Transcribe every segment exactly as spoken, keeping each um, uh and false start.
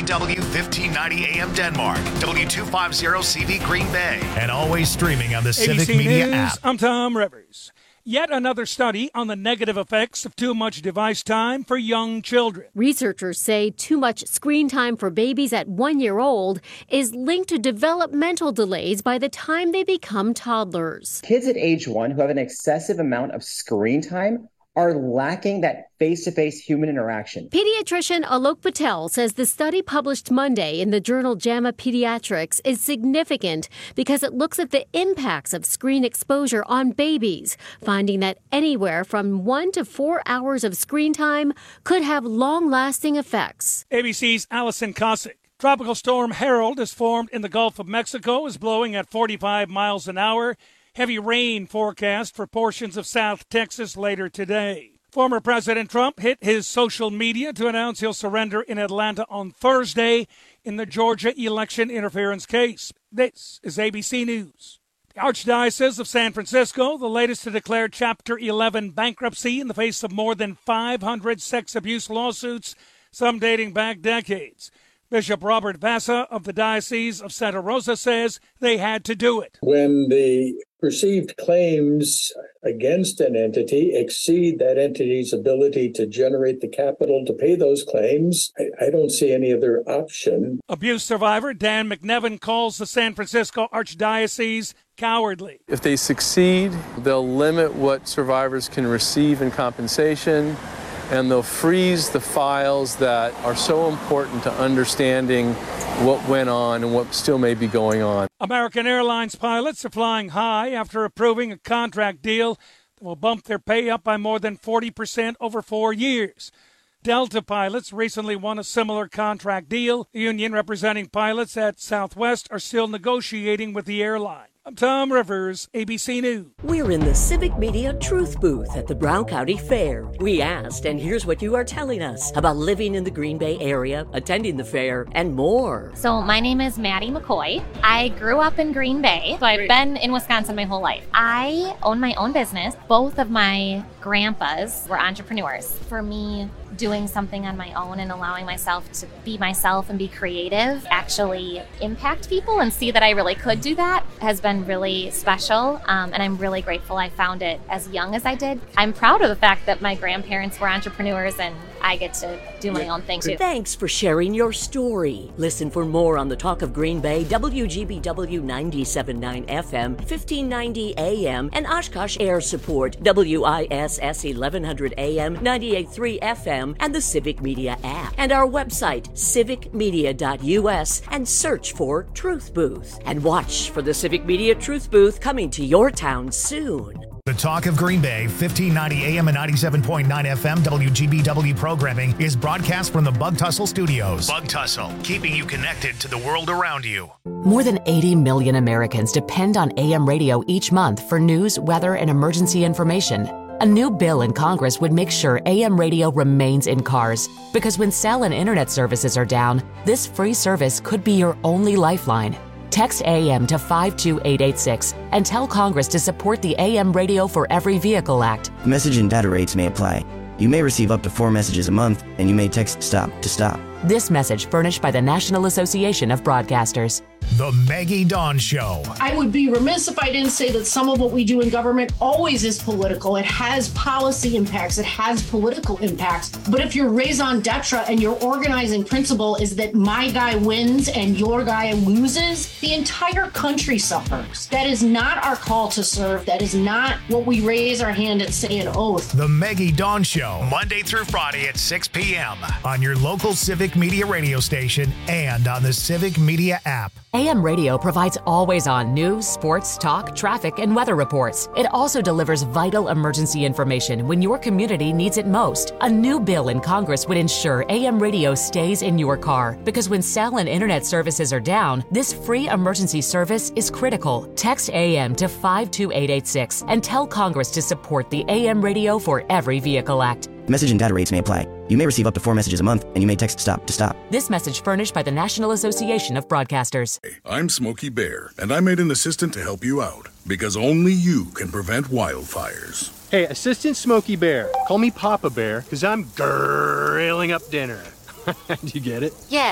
W fifteen ninety A M Denmark, W two fifty C V Green Bay, and always streaming on the Civic Media News, app. I'm Tom Rivers. Yet another study on the negative effects of too much device time for young children. Researchers say too much screen time for babies at one year old is linked to developmental delays by the time they become toddlers. Kids at age one who have an excessive amount of screen time are lacking that face-to-face human interaction. Pediatrician Alok Patel says the study published Monday in the journal JAMA Pediatrics is significant because it looks at the impacts of screen exposure on babies, finding that anywhere from one to four hours of screen time could have long-lasting effects. A B C's Allison Cossack. Tropical storm Harold is formed in the Gulf of Mexico, is blowing at forty-five miles an hour. Heavy rain forecast for portions of South Texas later today. Former President Trump hit his social media to announce he'll surrender in Atlanta on Thursday in the Georgia election interference case. This is A B C News. The Archdiocese of San Francisco, the latest to declare Chapter eleven bankruptcy in the face of more than five hundred sex abuse lawsuits, some dating back decades. Bishop Robert Vassa of the Diocese of Santa Rosa says they had to do it. When the perceived claims against an entity exceed that entity's ability to generate the capital to pay those claims, I, I don't see any other option. Abuse survivor Dan McNevin calls the San Francisco Archdiocese cowardly. If they succeed, they'll limit what survivors can receive in compensation, and they'll freeze the files that are so important to understanding what went on and what still may be going on. American Airlines pilots are flying high after approving a contract deal that will bump their pay up by more than forty percent over four years. Delta pilots recently won a similar contract deal. The union representing pilots at Southwest are still negotiating with the airline. I'm Tom Rivers, A B C News. We're in the Civic Media Truth Booth at the Brown County Fair. We asked, and here's what you are telling us about living in the Green Bay area, attending the fair, and more. So my name is Maddie McCoy. I grew up in Green Bay, so I've been in Wisconsin my whole life. I own my own business. Both of my grandpas were entrepreneurs. For me, doing something on my own and allowing myself to be myself and be creative, actually impact people and see that I really could do that has been really special. Um, and I'm really grateful I found it as young as I did. I'm proud of the fact that my grandparents were entrepreneurs and I get to do my own thing too. Thanks for sharing your story. Listen for more on the Talk of Green Bay, W G B W ninety-seven point nine F M, fifteen ninety A M, and Oshkosh Air Support, W I S S eleven hundred A M, ninety-eight point three F M, and the Civic Media app. And our website, civic media dot U S, and search for Truth Booth. And watch for the Civic Media Truth Booth coming to your town soon. The Talk of Green Bay, fifteen ninety A M and ninety-seven point nine F M W G B W programming is broadcast from the Bug Tussle Studios. Bug Tussle, keeping you connected to the world around you. More than eighty million Americans depend on A M radio each month for news, weather, and emergency information. A new bill in Congress would make sure A M radio remains in cars, because when cell and internet services are down, this free service could be your only lifeline. Text A M to five two eight eight six and tell Congress to support the A M Radio for Every Vehicle Act. Message and data rates may apply. You may receive up to four messages a month, and you may text STOP to STOP. This message furnished by the National Association of Broadcasters. The Maggie Dawn Show. I would be remiss if I didn't say that some of what we do in government always is political. It has policy impacts. It has political impacts. But if your raison d'etre and your organizing principle is that my guy wins and your guy loses, the entire country suffers. That is not our call to serve. That is not what we raise our hand and say an oath. The Maggie Dawn Show, Monday through Friday at six p.m. on your local Civic Media radio station and on the Civic Media app. A M Radio provides always-on news, sports, talk, traffic, and weather reports. It also delivers vital emergency information when your community needs it most. A new bill in Congress would ensure A M Radio stays in your car, because when cell and internet services are down, this free emergency service is critical. Text A M to five two eight eight six and tell Congress to support the A M Radio for Every Vehicle Act. Message and data rates may apply. You may receive up to four messages a month, and you may text STOP to STOP. This message furnished by the National Association of Broadcasters. Hey, I'm Smokey Bear, and I made an assistant to help you out, because only you can prevent wildfires. Hey, Assistant Smokey Bear. Call me Papa Bear, because I'm grilling up dinner. Do you get it? Yes.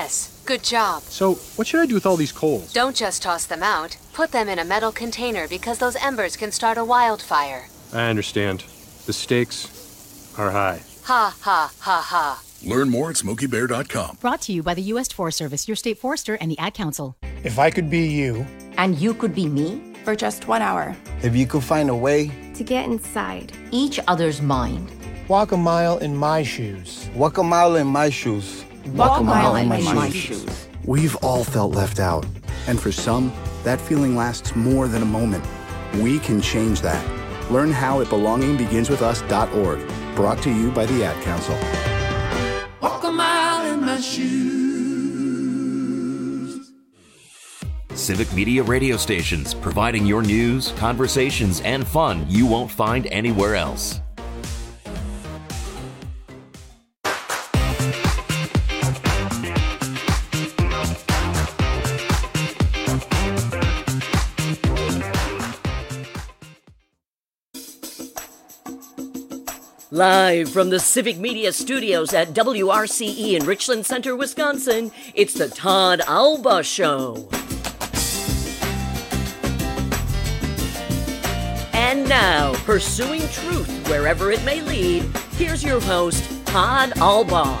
Good job. So, what should I do with all these coals? Don't just toss them out. Put them in a metal container because those embers can start a wildfire. I understand. The stakes are high. Ha, ha, ha, ha. Learn more at smokey bear dot com. Brought to you by the U S Forest Service, your state forester, and the Ad Council. If I could be you. And you could be me. For just one hour. If you could find a way. To get inside. Each other's mind. Walk a mile in my shoes. Walk a mile in my shoes. Walk, Walk a mile, mile in, my, in my shoes. shoes. We've all felt left out. And for some, that feeling lasts more than a moment. We can change that. Learn how at belonging begins with us dot org. Brought to you by the Ad Council. Walk a mile in my shoes. Civic Media radio stations, providing your news, conversations, and fun you won't find anywhere else. Live from the Civic Media Studios at W R C E in Richland Center, Wisconsin, it's the Todd Alba Show. And now, pursuing truth wherever it may lead, here's your host, Todd Alba.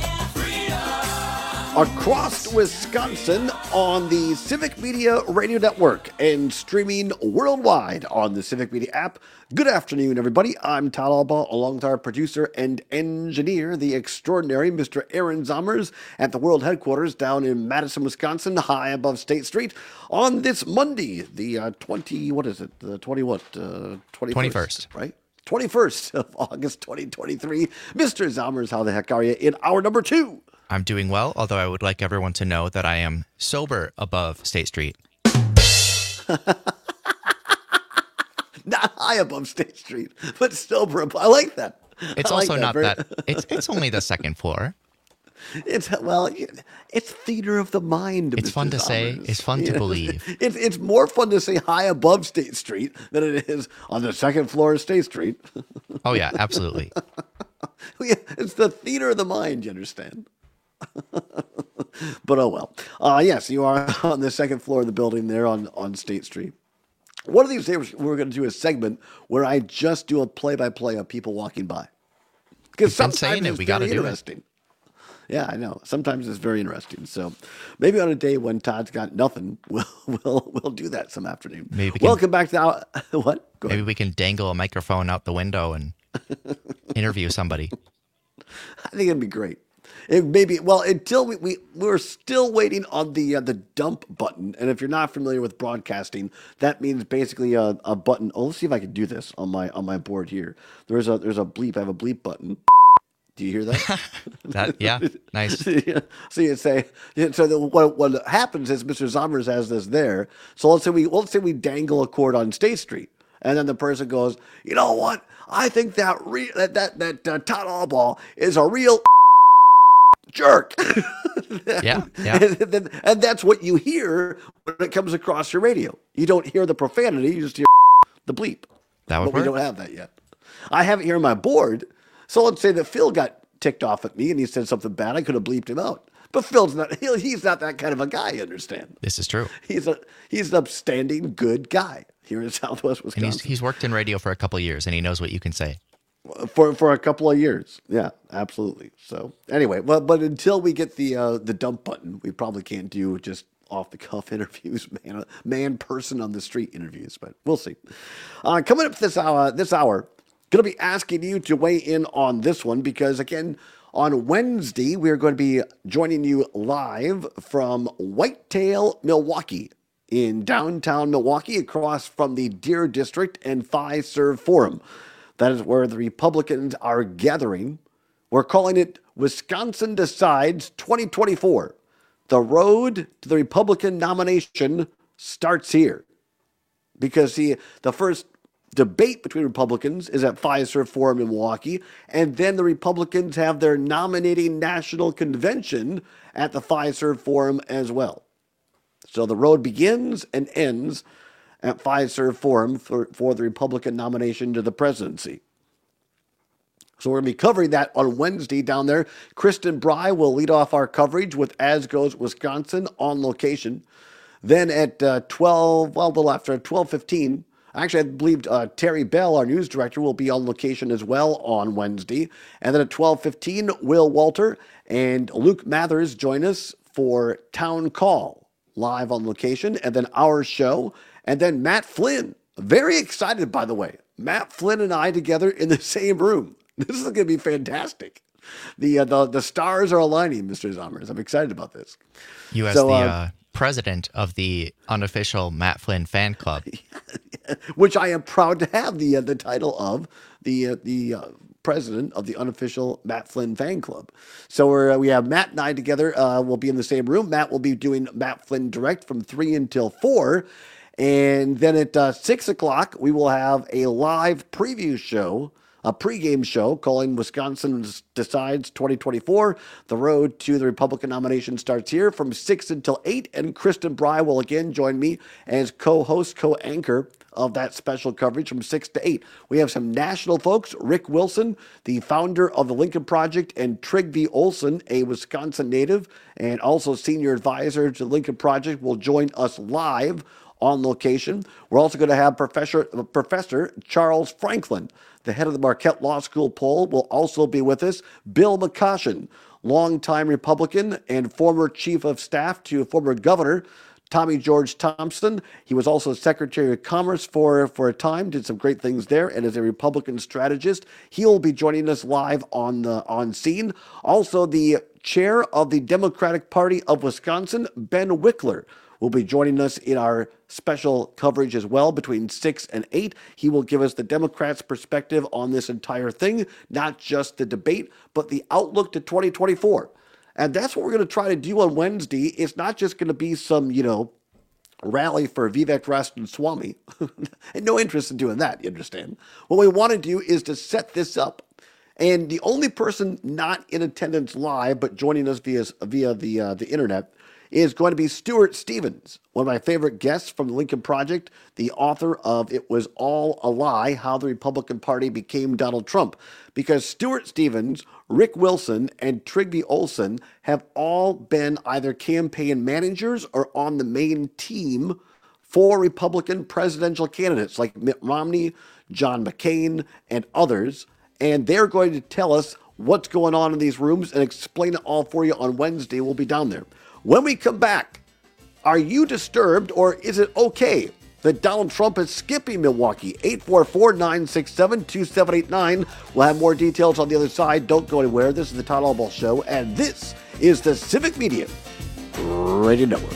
Across Wisconsin on the Civic Media Radio Network and streaming worldwide on the Civic Media app. Good afternoon, everybody. I'm Todd Alba, along with our producer and engineer, the extraordinary Mister Aaron Zommers, at the world headquarters down in Madison, Wisconsin, high above State Street, on this Monday, the uh, twenty, what is it, the twenty what, uh, twenty-first, twenty-first, right? twenty-first of August, twenty twenty-three. Mister Zommers, how the heck are you in hour number two? I'm doing well, although I would like everyone to know that I am sober above State Street. Not high above State Street, but sober above. I like that. It's I also like that. not Very... that. It's it's only the second floor. It's well, it's theater of the mind. It's Mister fun to Zommers. say. It's fun to You know, believe. It's it's more fun to say high above State Street than it is on the second floor of State Street. Oh yeah, absolutely. It's the theater of the mind. You understand? But oh well. Uh, yes, you are on the second floor of the building there on, on State Street. One of these days, we're going to do a segment where I just do a play-by-play of people walking by. Because sometimes it's we gotta very do interesting. It. Yeah, I know. Sometimes it's very interesting. So maybe on a day when Todd's got nothing, we'll we'll we'll do that some afternoon. Maybe we can, Welcome back to our, what? Go maybe ahead. we can dangle a microphone out the window and interview somebody. I think it'd be great. It maybe well until we, we we're still waiting on the uh, the dump button, and if you're not familiar with broadcasting, that means basically a, a button. Oh, let's see if I can do this on my on my board here. There's a there's a bleep. I have a bleep button. Do you hear that? That yeah, nice. Yeah. So you say so. The, what what happens is Mister Zommers has this there. So let's say we let's say we dangle a cord on State Street, and then the person goes, you know what? I think that re- that that that uh, Todd Alba is a real jerk. Yeah, yeah. And, and, and that's what you hear when it comes across your radio. You don't hear the profanity, you just hear the bleep. That would but work. we don't have that yet. I have it here on my board. So let's say that Phil got ticked off at me and he said something bad. I could have bleeped him out. But Phil's not, he, he's not that kind of a guy, you understand? This is true. He's a he's an upstanding, good guy here in Southwest Wisconsin. And he's, he's worked in radio for a couple of years, and he knows what you can say. For for a couple of years, yeah, absolutely. So anyway, well, but until we get the uh, the dump button, we probably can't do just off the cuff interviews, man, man, person on the street interviews. But we'll see. Uh, coming up this hour, this hour, gonna be asking you to weigh in on this one because again, on Wednesday we're going to be joining you live from Whitetail, Milwaukee, in downtown Milwaukee, across from the Deer District and Fiserv Forum. That is where the Republicans are gathering. We're calling it Wisconsin Decides twenty twenty-four. The road to the Republican nomination starts here. Because see, the first debate between Republicans is at Fiserv Forum in Milwaukee, and then the Republicans have their nominating national convention at the Fiserv Forum as well. So the road begins and ends at Fiserv Forum for, for the Republican nomination to the presidency. So we're going to be covering that on Wednesday down there. Kristen Bry will lead off our coverage with As Goes Wisconsin on location. Then at uh, twelve, well, a little after twelve fifteen, actually I believe uh, Terry Bell, our news director, will be on location as well on Wednesday. And then at twelve fifteen, Will Walter and Luke Mathers join us for Town Call, live on location. And then our show. And then Matt Flynn, very excited, by the way. Matt Flynn and I together in the same room. This is going to be fantastic. The, uh, the the stars are aligning, Mister Zommers. I'm excited about this. You as so, the uh, uh, president of the unofficial Matt Flynn fan club. Which I am proud to have the uh, the title of the uh, the uh, president of the unofficial Matt Flynn fan club. So we're, uh, we have Matt and I together. Uh, we'll be in the same room. Matt will be doing Matt Flynn Direct from three until four. And then at uh, six o'clock, we will have a live preview show, a pregame show calling Wisconsin Decides twenty twenty-four. The road to the Republican nomination starts here from six until eight, and Kristen Bry will again join me as co-host, co-anchor of that special coverage from six to eight. We have some national folks. Rick Wilson, the founder of the Lincoln Project, and Trygve Olsen, a Wisconsin native and also senior advisor to the Lincoln Project, will join us live on location. We're also going to have Professor, Professor Charles Franklin, the head of the Marquette Law School poll, will also be with us. Bill McCoshen, longtime Republican and former chief of staff to former governor Tommy George Thompson. He was also Secretary of Commerce for, for a time, did some great things there, and is a Republican strategist. He will be joining us live on the on scene. Also, the chair of the Democratic Party of Wisconsin, Ben Wickler, will be joining us in our special coverage as well between six and eight. He will give us the Democrats' perspective on this entire thing, not just the debate, but the outlook to twenty twenty-four. And that's what we're going to try to do on Wednesday. It's not just going to be some, you know, rally for Vivek Ramaswamy. And no interest in doing that, you understand. What we want to do is to set this up. And the only person not in attendance live, but joining us via, via the, uh, the internet, is going to be Stuart Stevens, one of my favorite guests from the Lincoln Project, the author of It Was All a Lie, How the Republican Party Became Donald Trump. Because Stuart Stevens, Rick Wilson, and Trygve Olsen have all been either campaign managers or on the main team for Republican presidential candidates like Mitt Romney, John McCain, and others. And they're going to tell us what's going on in these rooms and explain it all for you on Wednesday. We'll be down there. When we come back, are you disturbed or is it okay that Donald Trump is skipping Milwaukee? eight four four, nine six seven, two seven eight nine. We'll have more details on the other side. Don't go anywhere. This is the Todd Albaugh Show, and this is the Civic Media Radio Network.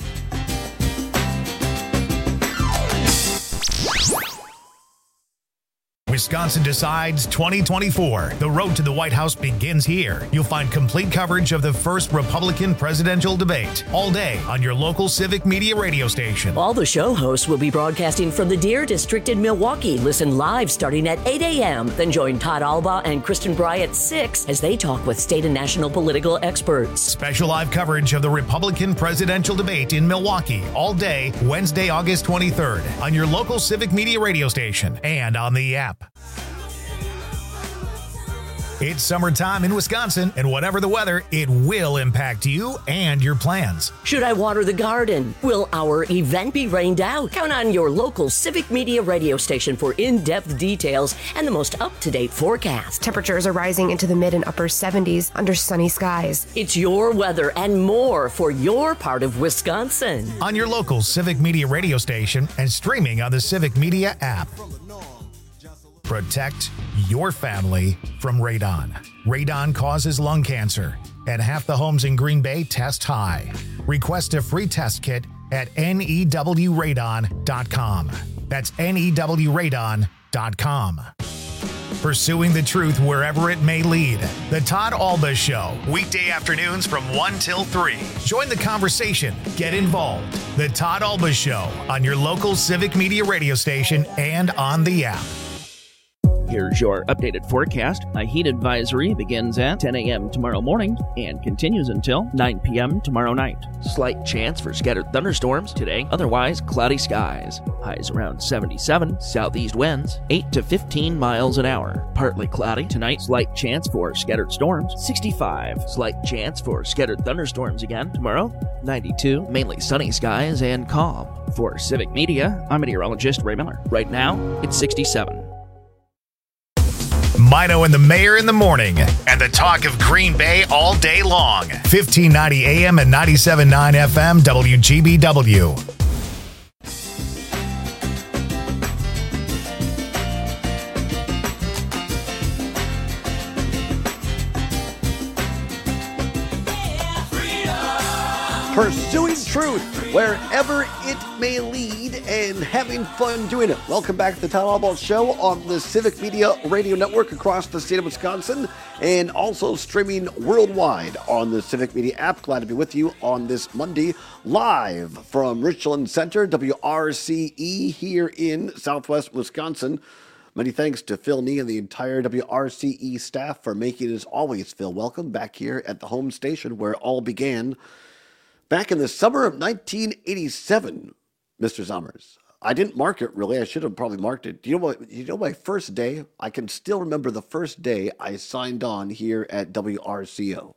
Wisconsin Decides twenty twenty-four. The road to the White House begins here. You'll find complete coverage of the first Republican presidential debate all day on your local Civic Media radio station. All the show hosts will be broadcasting from the Deer District in Milwaukee. Listen live starting at eight a.m. Then join Todd Albaugh and Kristen Bry at six as they talk with state and national political experts. Special live coverage of the Republican presidential debate in Milwaukee all day, Wednesday, August twenty-third on your local Civic Media radio station and on the app. It's summertime in Wisconsin, and whatever the weather, it will impact you and your plans. Should I water the garden? Will our event be rained out? Count on your local Civic Media radio station for in-depth details and the most up-to-date forecast. Temperatures are rising into the mid and upper seventies under sunny skies. It's your weather and more for your part of Wisconsin. On your local Civic Media radio station and streaming on the Civic Media app. Protect your family from radon. Radon causes lung cancer, and half the homes in Green Bay test high. Request a free test kit at N E W radon dot com. That's N E W radon dot com. Pursuing the truth wherever it may lead. The Todd Albaugh Show, weekday afternoons from one till three. Join the conversation. Get involved. The Todd Albaugh Show on your local Civic Media radio station and on the app. Here's your updated forecast. A heat advisory begins at ten a.m. tomorrow morning and continues until nine p.m. tomorrow night. Slight chance for scattered thunderstorms today, otherwise cloudy skies. Highs around seventy-seven, southeast winds eight to fifteen miles an hour. Partly cloudy tonight, slight chance for scattered storms, sixty-five. Slight chance for scattered thunderstorms again tomorrow, ninety-two. Mainly sunny skies and calm. For Civic Media, I'm meteorologist Ray Miller. Right now, it's sixty-seven. Mino and the Mayor in the morning, and the talk of Green Bay all day long. fifteen ninety A M and ninety-seven point nine F M W G B W. Pursuing truth wherever it may lead and having fun doing it. Welcome back to the Town Hall Ball Show on the Civic Media Radio Network across the state of Wisconsin and also streaming worldwide on the Civic Media app. Glad to be with you on this Monday live from Richland Center, W R C E here in Southwest Wisconsin. Many thanks to Phil Nee and the entire W R C E staff for making it as always, Phil, welcome back here at the home station where it all began. Back in the summer of nineteen eighty-seven, Mister Zommers. I didn't mark it, really. I should have probably marked it. Do you know what? You know my first day? I can still remember the first day I signed on here at W R C O.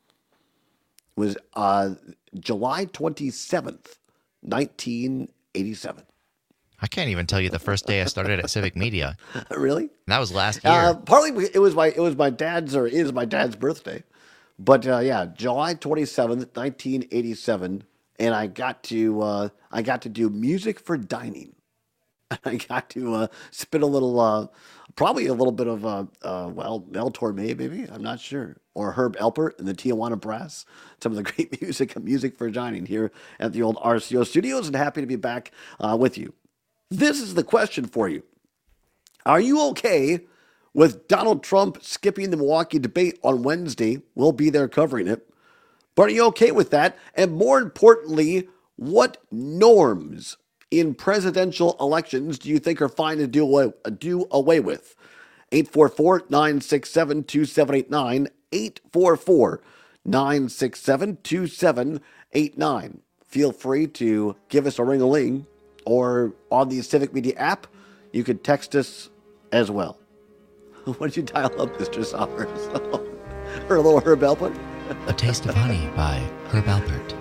It was uh, July twenty-seventh, nineteen eighty-seven. I can't even tell you the first day I started at Civic Media. Really? That was last year. Uh, partly it was my it was my dad's or is my dad's birthday. But uh, yeah, July twenty-seventh, nineteen eighty-seven, and I got to uh, I got to do music for dining. I got to uh, spit a little, uh, probably a little bit of uh, uh, well, Mel Torme, maybe, I'm not sure, or Herb Alpert and the Tijuana Brass. Some of the great music, music for dining here at the old R C O studios, and happy to be back uh, with you. This is the question for you: are you okay with Donald Trump skipping the Milwaukee debate on Wednesday? We'll be there covering it. But are you okay with that? And more importantly, what norms in presidential elections do you think are fine to do away, do away with? eight four four, nine six seven, two seven eight nine, eight four four, nine six seven, two seven eight nine. Feel free to give us a ring-a-ling, or on the Civic Media app, you could text us as well. What did you dial up, Mister Sommers? Or a little Herb Alpert? A Taste of Honey by Herb Alpert.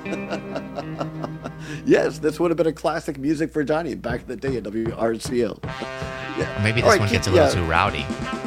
Yes, this would have been a classic music for Johnny back in the day at W R C O. Yeah. Maybe this right, one keep, gets a little yeah. too rowdy.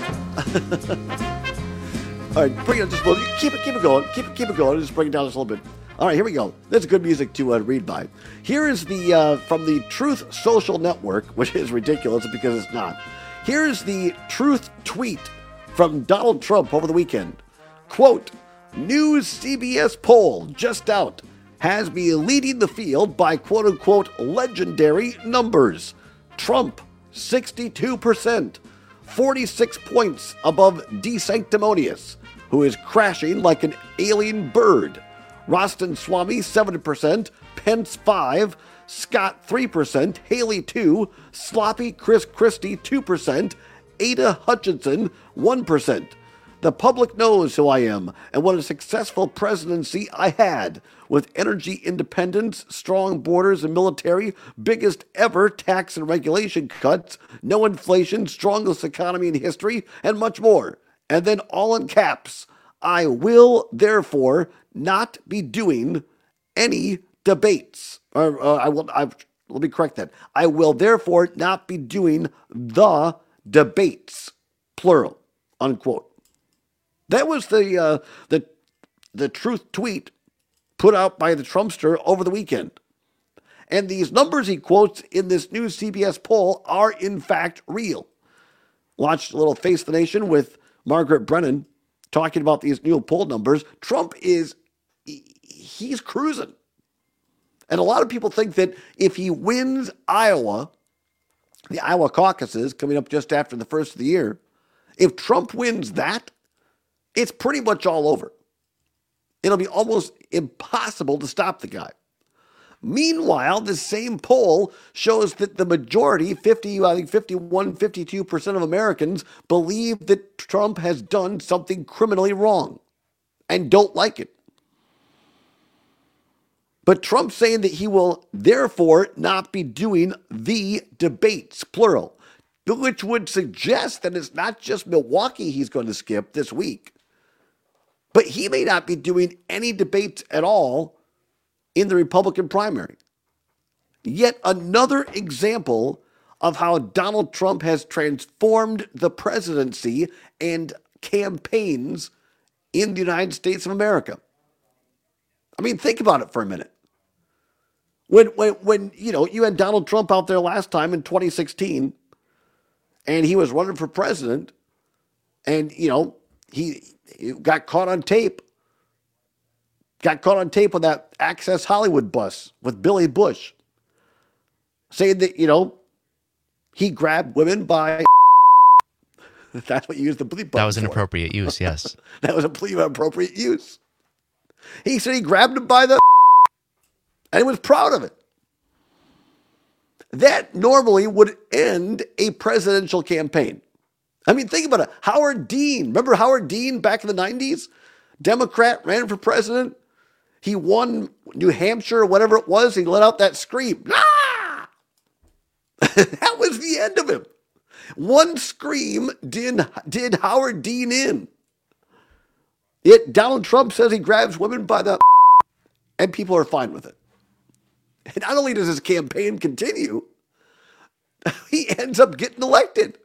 All right, bring it just a little. Keep it, keep it going. Keep it, keep it going. Just bring it down just a little bit. All right, here we go. This is good music to uh, read by. Here is the uh, from the Truth Social Network, which is ridiculous because it's not. Here's the Truth tweet from Donald Trump over the weekend. Quote, new C B S poll just out has me leading the field by quote-unquote legendary numbers. Trump, sixty-two percent, forty-six points above DeSanctimonious, who is crashing like an alien bird. Rostin Swamy, seven percent, Pence, five percent, Scott, three percent, Haley, two percent, Sloppy Chris Christie, two percent, Ada Hutchinson, one percent. The public knows who I am and what a successful presidency I had, with energy independence, strong borders and military, biggest ever tax and regulation cuts, no inflation, strongest economy in history, and much more. And then all in caps, I will therefore not be doing any debates. Or, uh, I will. I, let me correct that. I will therefore not be doing the debates, plural, unquote. That was the uh, the the truth tweet put out by the Trumpster over the weekend. And these numbers he quotes in this new C B S poll are in fact real. Watched a little Face the Nation with Margaret Brennan talking about these new poll numbers. Trump is he's cruising. And a lot of people think that if he wins Iowa, the Iowa caucuses coming up just after the first of the year, if Trump wins that, it's pretty much all over. It'll be almost impossible to stop the guy. Meanwhile, the same poll shows that the majority, fifty, I think fifty-one, fifty-two percent of Americans believe that Trump has done something criminally wrong and don't like it. But Trump's saying that he will therefore not be doing the debates, plural, which would suggest that it's not just Milwaukee he's going to skip this week, but he may not be doing any debates at all in the Republican primary. Yet another example of how Donald Trump has transformed the presidency and campaigns in the United States of America. I mean, think about it for a minute. When, when, when you know, you had Donald Trump out there last time in twenty sixteen, and he was running for president, and, you know, he, he got caught on tape Got caught on tape on that Access Hollywood bus with Billy Bush, saying that, you know, he grabbed women by. That's what you used the bleep button That was for. inappropriate use, yes. That was a bleep appropriate use. He said he grabbed him by the and he was proud of it. That normally would end a presidential campaign. I mean, think about it. Howard Dean, remember Howard Dean back in the nineties? Democrat, ran for president. He won New Hampshire or whatever it was. He let out that scream. Ah! That was the end of him. One scream did, did Howard Dean in. Yet Donald Trump says he grabs women by the and people are fine with it. And not only does his campaign continue, he ends up getting elected.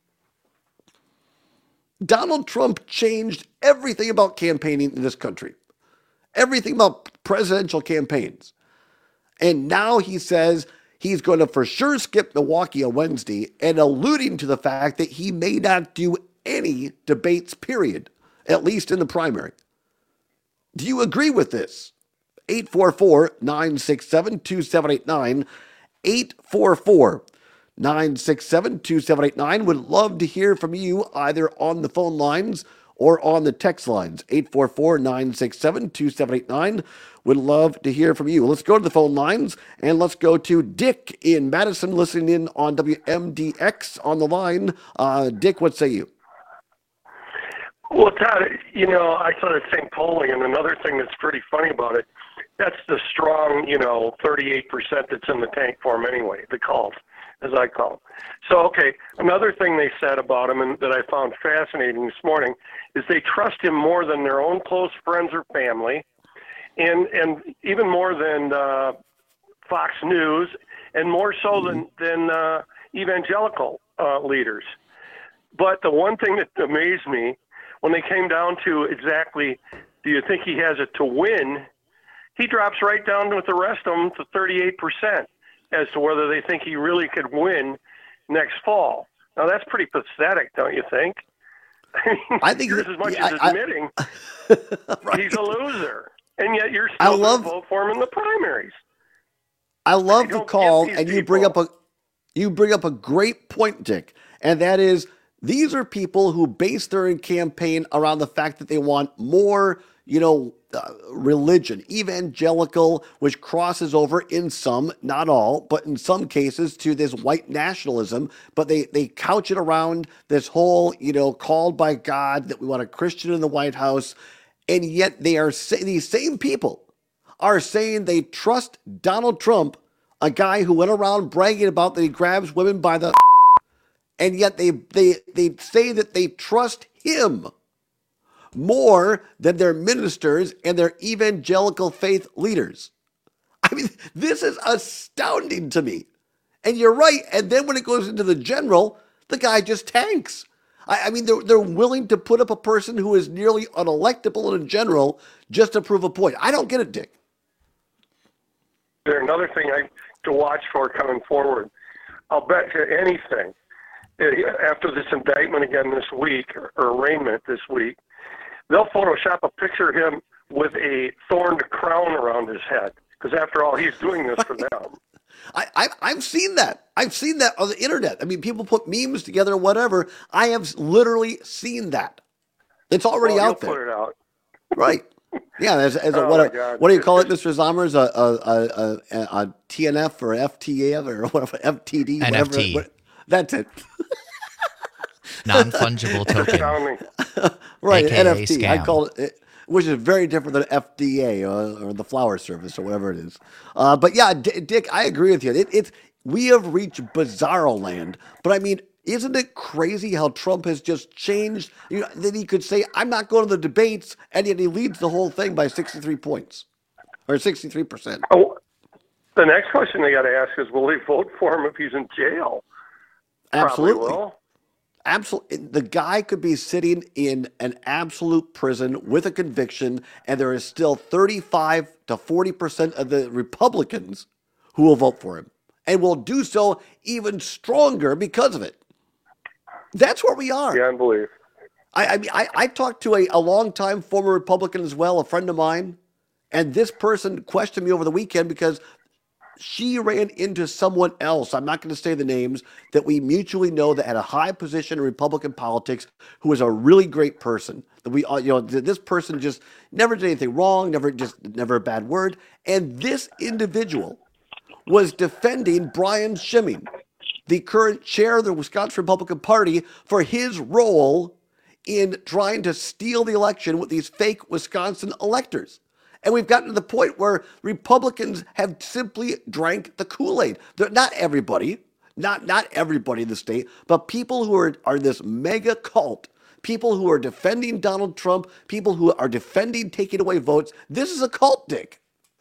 Donald Trump changed everything about campaigning in this country. Everything about presidential campaigns. And now he says he's going to for sure skip Milwaukee on Wednesday, and alluding to the fact that he may not do any debates, period, at least in the primary. Do you agree with this? eight four four, nine six seven, two seven eight nine. eight four four, nine six seven, two seven eight nine. Would love to hear from you either on the phone lines or on the text lines. eight four four, nine six seven, two seven eight nine. Would love to hear from you. Let's go to the phone lines, and let's go to Dick in Madison, listening in on W M D X on the line. Uh, Dick, what say you? Well, Todd, you know, I saw that same polling, and another thing that's pretty funny about it, that's the strong, you know, thirty-eight percent that's in the tank for him anyway, the calls, as I call them. So, okay, another thing they said about him and that I found fascinating this morning is they trust him more than their own close friends or family, and and even more than uh, Fox News, and more so than, than uh, evangelical uh, leaders. But the one thing that amazed me, when they came down to exactly, do you think he has it to win, he drops right down with the rest of them to thirty-eight percent as to whether they think he really could win next fall. Now, that's pretty pathetic, don't you think? I mean, I think here's as much yeah, as I, admitting right. he's a loser, and yet you're still going to vote for him in the primaries. I love I the call, and you people. bring up a you bring up a great point, Dick, and that is these are people who base their campaign around the fact that they want more, you know, uh, religion, evangelical, which crosses over in some, not all, but in some cases to this white nationalism. But they they couch it around this whole, you know, called by God that we want a Christian in the White House, and yet they are say, these same people are saying they trust Donald Trump, a guy who went around bragging about that he grabs women by the, and yet they they they say that they trust him more than their ministers and their evangelical faith leaders. I mean, this is astounding to me. And you're right. And then when it goes into the general, the guy just tanks. I, I mean, they're, they're willing to put up a person who is nearly unelectable in a general just to prove a point. I don't get it, Dick. There's another thing I to watch for coming forward. I'll bet you anything. After this indictment again this week, or arraignment this week, they'll Photoshop a picture of him with a thorned crown around his head. Because after all, he's doing this for them. I, I, I've seen that. I've seen that on the internet. I mean, people put memes together or whatever. I have literally seen that. It's already well, out there. Put it out. Right. Yeah, as, as a, Oh, what, my a, God. what do you call it, Mister Zommers? A, a, a, a, a T N F or F T A or whatever, F T D, N F T. whatever. What, that's it. Non-fungible token. Right, A K A N F T. scam. I call it, it, which is very different than F D A or, or the Flower Service or whatever it is. Uh, but yeah, D- Dick, I agree with you. It, it's we have reached bizarro land. But I mean, isn't it crazy how Trump has just changed? You know, that he could say, "I'm not going to the debates," and yet he leads the whole thing by sixty-three points or sixty-three percent. Oh, the next question they got to ask is, will they vote for him if he's in jail? Absolutely. Probably will. Absolutely. The guy could be sitting in an absolute prison with a conviction, and there is still thirty-five to forty percent of the Republicans who will vote for him and will do so even stronger because of it. That's where we are. Yeah, I believe. I, I mean, I, I talked to a, a longtime former Republican as well, a friend of mine, and this person questioned me over the weekend because she ran into someone else, I'm not going to say the names, that we mutually know that had a high position in Republican politics who was a really great person. That we, you know, this person just never did anything wrong, never just never a bad word. And this individual was defending Brian Schimming, the current chair of the Wisconsin Republican Party, for his role in trying to steal the election with these fake Wisconsin electors. And we've gotten to the point where Republicans have simply drank the Kool-Aid. They're not everybody, not not everybody in the state, but people who are, are this mega cult, people who are defending Donald Trump, people who are defending taking away votes. This is a cult, Dick.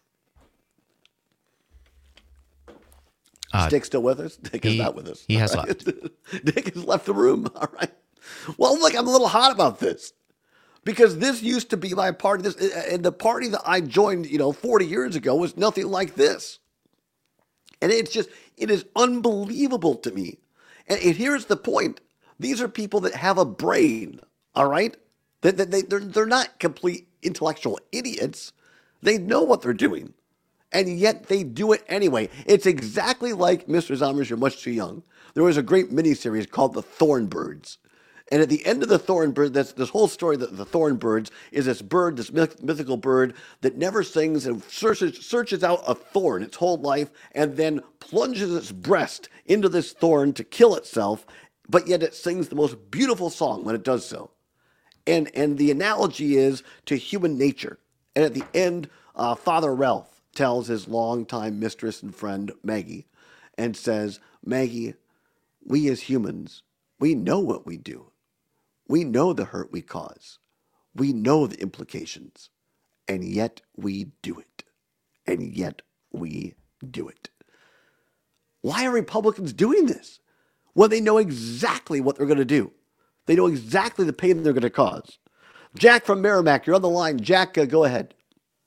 Uh, Dick still with us? Dick he, is not with us. He has right? left. Dick has left the room. All right. Well, look, I'm a little hot about this. Because this used to be my party, this and the party that I joined, you know, forty years ago was nothing like this. And it's just, it is unbelievable to me. And, and here's the point. These are people that have a brain, all right? That they, they, they're, they're not complete intellectual idiots. They know what they're doing. And yet they do it anyway. It's exactly like, Mister Zommers, you're much too young. There was a great miniseries called The Thornbirds. And at the end of the Thornbird, this, this whole story, the, the Thornbirds, is this bird, this myth, mythical bird that never sings and searches, searches out a thorn its whole life and then plunges its breast into this thorn to kill itself, but yet it sings the most beautiful song when it does so. And, and the analogy is to human nature. And at the end, uh, Father Ralph tells his longtime mistress and friend, Maggie, and says, Maggie, we as humans, we know what we do. We know the hurt we cause. We know the implications. And yet we do it. And yet we do it. Why are Republicans doing this? Well, they know exactly what they're going to do. They know exactly the pain they're going to cause. Jack from Merrimack, you're on the line. Jack, uh, go ahead.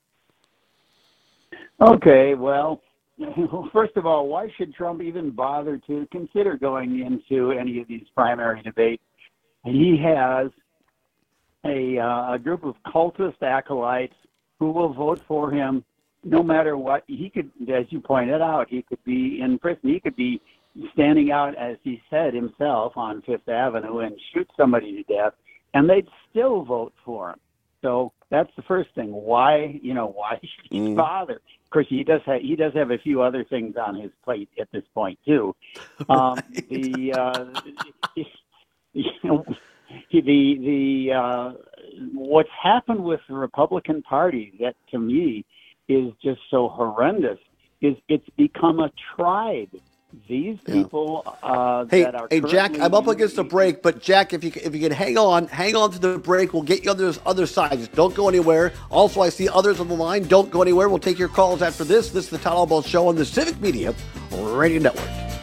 Okay, well, first of all, why should Trump even bother to consider going into any of these primary debates? He has a, uh, a group of cultist acolytes who will vote for him no matter what. He could, as you pointed out, he could be in prison. He could be standing out, as he said himself, on Fifth Avenue and shoot somebody to death, and they'd still vote for him. So that's the first thing. Why, you know, why should he mm. bother? Of course, he does have he does have a few other things on his plate at this point too. Um, right. The uh, you know, the the uh, what's happened with the Republican Party that to me is just so horrendous is it's become a tribe. These people yeah. uh, hey, that are hey, Jack, I'm up against the break, but Jack, if you if you can hang on, hang on to the break, we'll get you on the other side. Just don't go anywhere. Also, I see others on the line. Don't go anywhere. We'll take your calls after this. This is the Todd Albaugh Show on the Civic Media Radio Network.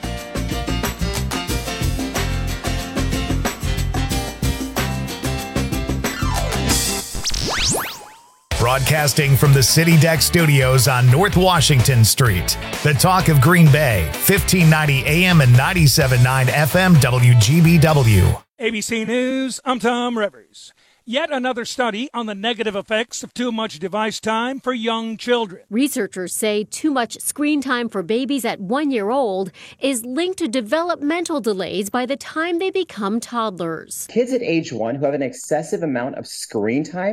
Broadcasting from the City Deck Studios on North Washington Street. The talk of Green Bay, fifteen ninety A M and ninety-seven point nine F M W G B W. A B C News, I'm Tom Rivers. Yet another study on the negative effects of too much device time for young children. Researchers say too much screen time for babies at one year old is linked to developmental delays by the time they become toddlers. Kids at age one who have an excessive amount of screen time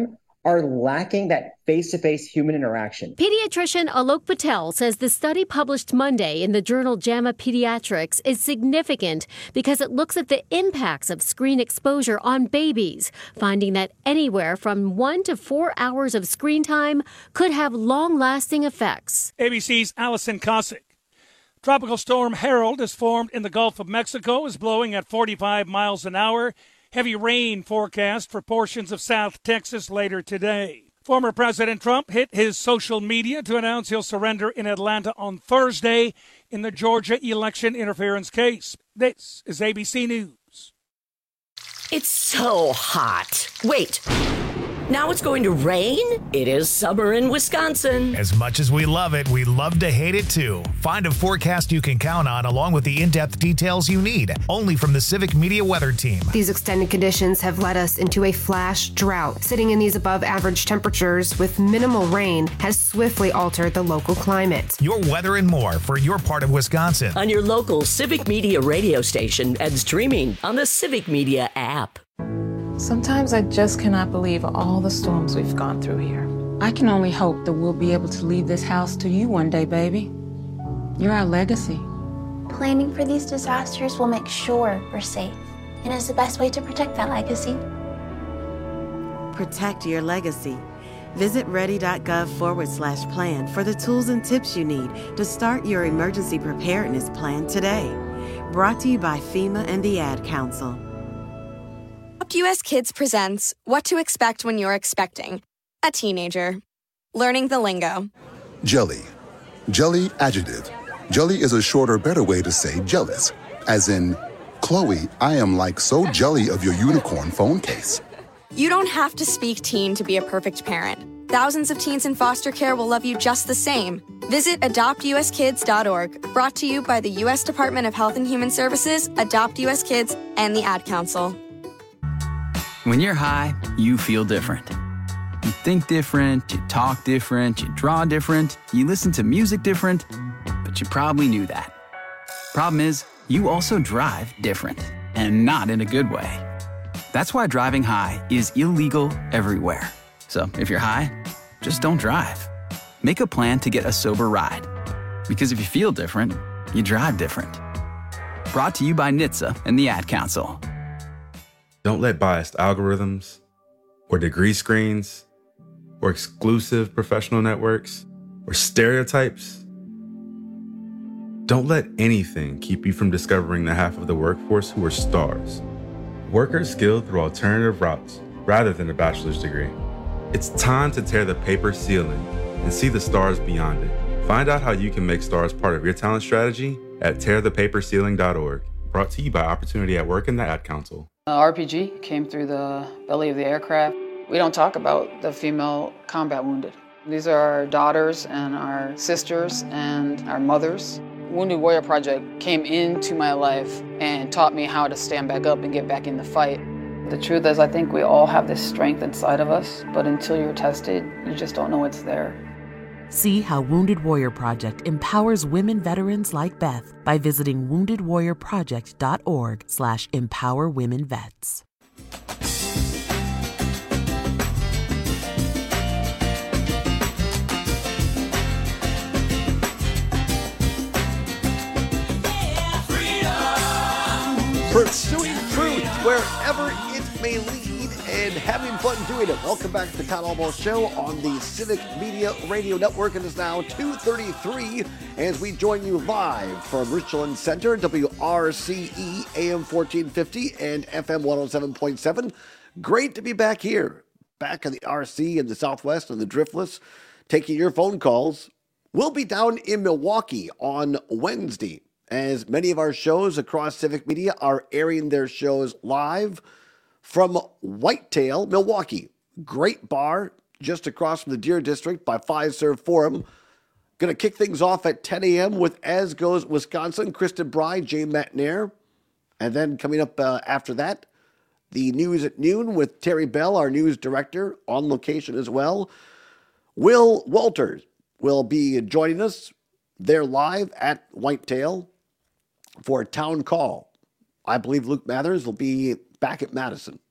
are lacking that face-to-face human interaction. Pediatrician Alok Patel says the study published Monday in the journal JAMA Pediatrics is significant because it looks at the impacts of screen exposure on babies, finding that anywhere from one to four hours of screen time could have long-lasting effects. A B C's Allison Cossack. Tropical storm Harold is formed in the Gulf of Mexico, is blowing at forty-five miles an hour. Heavy rain forecast for portions of South Texas later today. Former President Trump hit his social media to announce he'll surrender in Atlanta on Thursday in the Georgia election interference case. This is A B C News. It's so hot. Wait. Now it's going to rain? It is summer in Wisconsin. As much as we love it, we love to hate it too. Find a forecast you can count on along with the in-depth details you need, only from the Civic Media Weather Team. These extended conditions have led us into a flash drought. Sitting in these above average temperatures with minimal rain has swiftly altered the local climate. Your weather and more for your part of Wisconsin. On your local Civic Media radio station and streaming on the Civic Media app. Sometimes I just cannot believe all the storms we've gone through here. I can only hope that we'll be able to leave this house to you one day, baby. You're our legacy. Planning for these disasters will make sure we're safe, and is the best way to protect that legacy. Protect your legacy. Visit ready.gov forward slash plan for the tools and tips you need to start your emergency preparedness plan today. Brought to you by FEMA and the Ad Council. U S Kids presents What to Expect When You're Expecting a Teenager. Learning the lingo. Jelly. Jelly adjective. Jelly is a shorter, better way to say jealous. As in, Chloe, I am like so jelly of your unicorn phone case. You don't have to speak teen to be a perfect parent. Thousands of teens in foster care will love you just the same. Visit adopt u s kids dot org. Brought to you by the U S Department of Health and Human Services, Adopt U S Kids, and the Ad Council. When you're high, you feel different. You think different, you talk different, you draw different, you listen to music different, but you probably knew that. Problem is, you also drive different, and not in a good way. That's why driving high is illegal everywhere. So if you're high, just don't drive. Make a plan to get a sober ride. Because if you feel different, you drive different. Brought to you by N H T S A and the Ad Council. Don't let biased algorithms or degree screens or exclusive professional networks or stereotypes. Don't let anything keep you from discovering the half of the workforce who are stars. Workers skilled through alternative routes rather than a bachelor's degree. It's time to tear the paper ceiling and see the stars beyond it. Find out how you can make stars part of your talent strategy at tear the paper ceiling dot org. Brought to you by Opportunity at Work and the Ad Council. Uh, R P G came through the belly of the aircraft. We don't talk about the female combat wounded. These are our daughters and our sisters and our mothers. Wounded Warrior Project came into my life and taught me how to stand back up and get back in the fight. The truth is, I think we all have this strength inside of us, but until you're tested, you just don't know it's there. See how Wounded Warrior Project empowers women veterans like Beth by visiting wounded warrior project dot org slash empower women vets. Pursuing truth wherever it may lead and having fun doing it. Welcome back to the Todd Almost Show on the Civic Media Radio Network. It is now two thirty-three as we join you live from Richland Center, W R C E, A M fourteen fifty and F M one oh seven point seven. Great to be back here, back in the R C in the Southwest and the Driftless, taking your phone calls. We'll be down in Milwaukee on Wednesday, as many of our shows across Civic Media are airing their shows live from Whitetail, Milwaukee. Great bar just across from the Deer District by Fiserv Forum. Going to kick things off at ten a.m. with As Goes Wisconsin, Kristen Bride, Jay Matnair. And then coming up uh, after that, the news at noon with Terry Bell, our news director, on location as well. Will Walters will be joining us. They're live at Whitetail for a town call. I believe Luke Mathers will be back at Madison.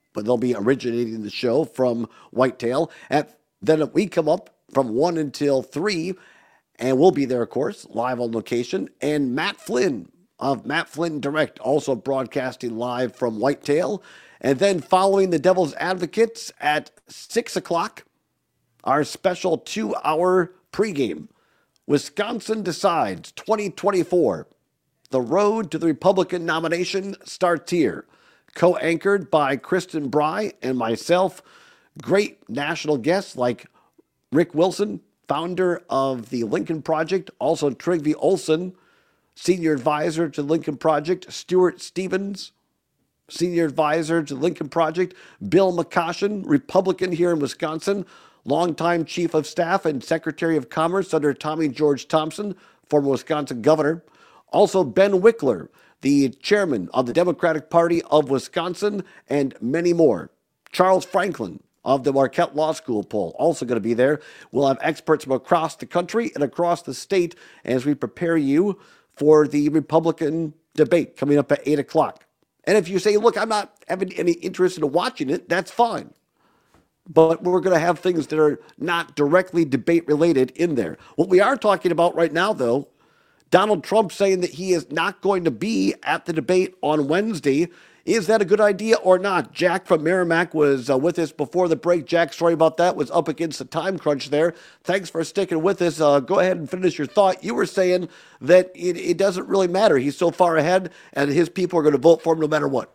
but they'll be originating the show from Whitetail. At, then we come up from one until three, and we'll be there, of course, live on location. And Matt Flynn of Matt Flynn Direct, also broadcasting live from Whitetail. And then following the Devil's Advocates at six o'clock, our special two-hour pregame. Wisconsin Decides twenty twenty-four. The road to the Republican nomination starts here. Co-anchored by Kristen Bry and myself. Great national guests like Rick Wilson, founder of the Lincoln Project, also Trygve Olsen, senior advisor to Lincoln Project, Stuart Stevens, senior advisor to Lincoln Project, Bill McCoshen, Republican here in Wisconsin, longtime chief of staff and secretary of commerce under Tommy George Thompson, former Wisconsin governor. Also Ben Wickler, the chairman of the Democratic Party of Wisconsin, and many more. Charles Franklin of the Marquette Law School poll, also going to be there. We'll have experts from across the country and across the state as we prepare you for the Republican debate coming up at eight o'clock. And if you say, look, I'm not having any interest in watching it, that's fine. But we're going to have things that are not directly debate related in there. What we are talking about right now, though, Donald Trump saying that he is not going to be at the debate on Wednesday. Is that a good idea or not? Jack from Merrimack was uh, with us before the break. Jack, sorry about that, was up against the time crunch there. Thanks for sticking with us. Uh, go ahead and finish your thought. You were saying that it, it doesn't really matter. He's so far ahead, and his people are going to vote for him no matter what.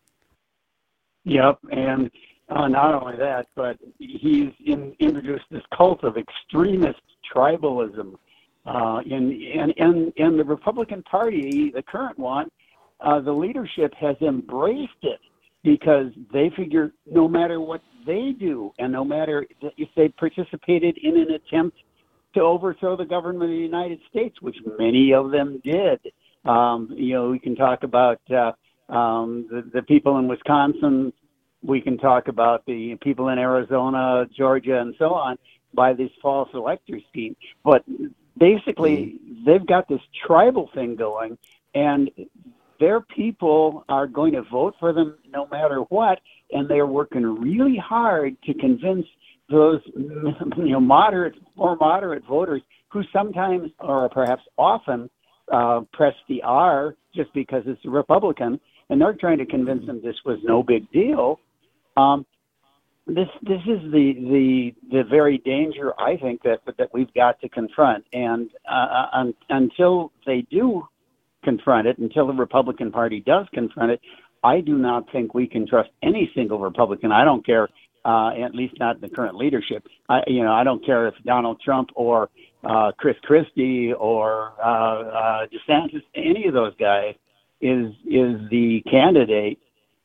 Yep, and uh, not only that, but he's in, introduced this cult of extremist tribalism uh, in, in, in, in the Republican Party, the current one. Uh, the leadership has embraced it because they figure no matter what they do and no matter if they participated in an attempt to overthrow the government of the United States, which many of them did. Um, you know, we can talk about uh, um, the, the people in Wisconsin. We can talk about the people in Arizona, Georgia, and so on by this false elector scheme. But basically, they've got this tribal thing going, and their people are going to vote for them no matter what, and they're working really hard to convince those, you know, moderate, more moderate voters who sometimes, or perhaps often, uh, press the R just because it's a Republican, and they're trying to convince them this was no big deal. Um, this this is the, the the very danger, I think, that that we've got to confront, and uh, un, until they do confront it, until the Republican Party does confront it, I do not think we can trust any single Republican. I don't care, uh, at least not the current leadership. I, you know, I don't care if Donald Trump or uh, Chris Christie or uh, uh, DeSantis, any of those guys is is the candidate.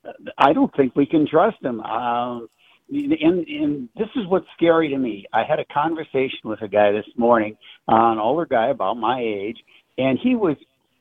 I don't think we can trust them. Um, and, and this is what's scary to me. I had a conversation with a guy this morning, uh, an older guy about my age, and he was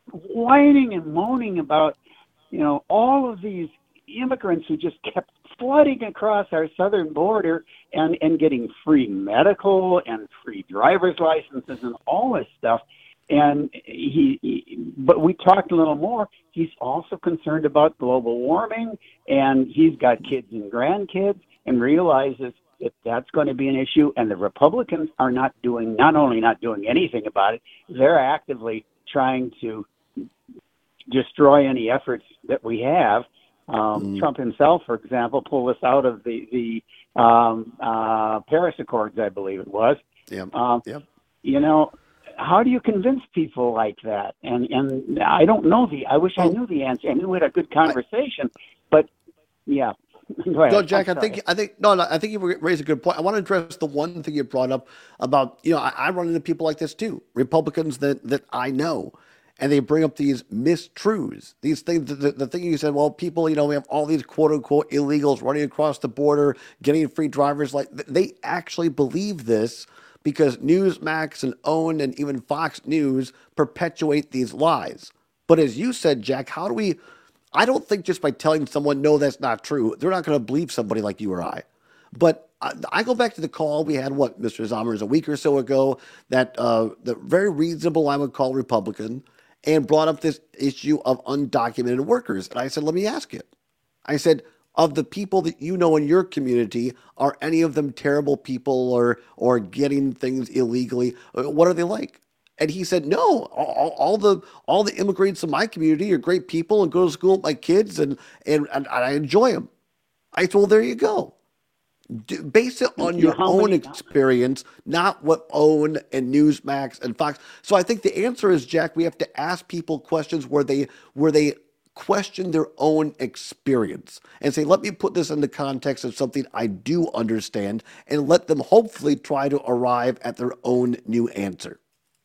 whining and moaning about, you know, all of these immigrants who just kept flooding across our southern border and, and getting free medical and free driver's licenses and all this stuff. And he, he, but we talked a little more. He's also concerned about global warming, and he's got kids and grandkids, and realizes that that's going to be an issue. And the Republicans are not doing, not only not doing anything about it, they're actively trying to destroy any efforts that we have. Um, mm. Trump himself, for example, pulled us out of the the um, uh, Paris Accords, I believe it was. Yeah. Um, yep. You know, how do you convince people like that? And and I don't know the. I wish I knew the answer. I knew we had a good conversation, I, but yeah. Go ahead. No, Jack, I think I think no, no, I think you raised a good point. I want to address the one thing you brought up about, you know, I, I run into people like this too, Republicans that that I know, and they bring up these mistruths, these things. The, the thing you said, well, people, you know, we have all these quote unquote illegals running across the border, getting free drivers. Like, they actually believe this because Newsmax and OWN and even Fox News perpetuate these lies. But as you said, Jack, how do we? I don't think just by telling someone, no, that's not true, they're not going to believe somebody like you or I. But I, I go back to the call we had, what, Mister Zommers, a week or so ago, that uh, the very reasonable, I would call Republican, and brought up this issue of undocumented workers. And I said, let me ask you. I said, of the people that you know in your community, are any of them terrible people or or getting things illegally? What are they like? And he said, no, all, all the all the immigrants in my community are great people and go to school with my kids, and and, and I enjoy them. I told, there you go. Do, base it on your How own many- experience, not what OWN and Newsmax and Fox. So I think the answer is, Jack, we have to ask people questions where they where they question their own experience and say, let me put this in the context of something I do understand, and let them hopefully try to arrive at their own new answer.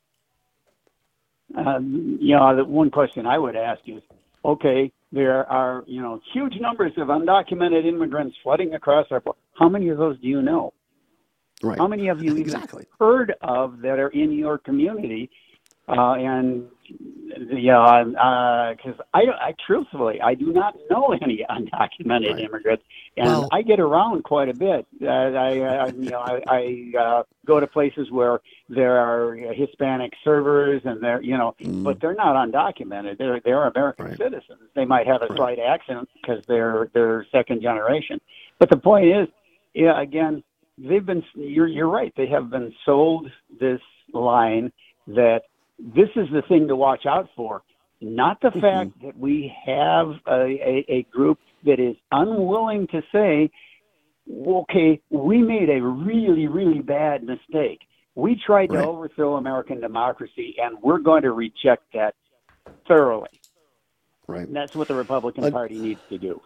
Um, you know, the one question I would ask is, okay, there are, you know, huge numbers of undocumented immigrants flooding across our border. How many of those do you know? Right. How many have you exactly. even heard of that are in your community? Uh, and yeah, because uh, I, I truthfully, I do not know any undocumented Right. immigrants, and Well- I get around quite a bit. Uh, I, I, you know, I, I uh, go to places where there are Hispanic servers, and they're, you know, Mm. but they're not undocumented. They're they're American Right. citizens. They might have a slight accent because they're they're second generation. But the point is, yeah, again, they've been. You're you're right. They have been sold this line that this is the thing to watch out for, not the fact that we have a, a, a group that is unwilling to say, okay, we made a really, really bad mistake. We tried Right. to overthrow American democracy, and we're going to reject that thoroughly. Right. And that's what the Republican Uh, Party needs to do.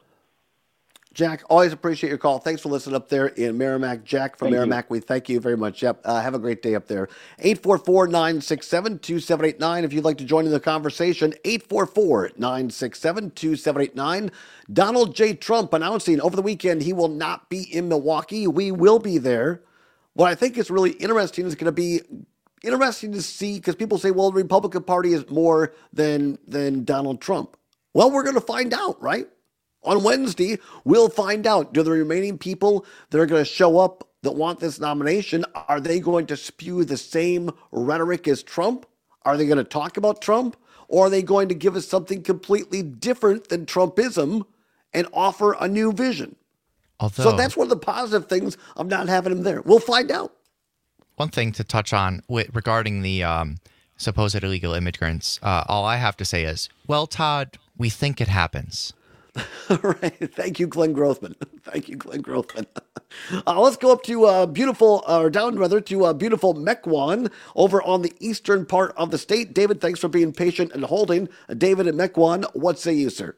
Jack, always appreciate your call. Thanks for listening up there in Merrimack. Jack from Thank you. Merrimack, we thank you very much. Yep. Uh, have a great day up there. eight four four, nine six seven, two seven eight nine if you'd like to join in the conversation. eight four four, nine six seven, two seven eight nine. Donald J. Trump announcing over the weekend he will not be in Milwaukee. We will be there. What I think is really interesting is going to be interesting to see, because people say, well, the Republican Party is more than, than Donald Trump. Well, we're going to find out, right? On Wednesday, we'll find out. Do the remaining people that are going to show up that want this nomination, are they going to spew the same rhetoric as Trump? Are they going to talk about Trump? Or are they going to give us something completely different than Trumpism and offer a new vision? Although, So that's one of the positive things of not having him there. We'll find out. one thing to touch on with, regarding the um, supposed illegal immigrants, uh, all I have to say is, well, Todd, we think it happens. Right. Thank you, Glenn Grothman. Thank you, Glenn Grothman. Uh, let's go up to uh, beautiful, or down rather, to uh, beautiful Mequon over on the eastern part of the state. David, thanks for being patient and holding. Uh, David at Mequon, what say you, sir?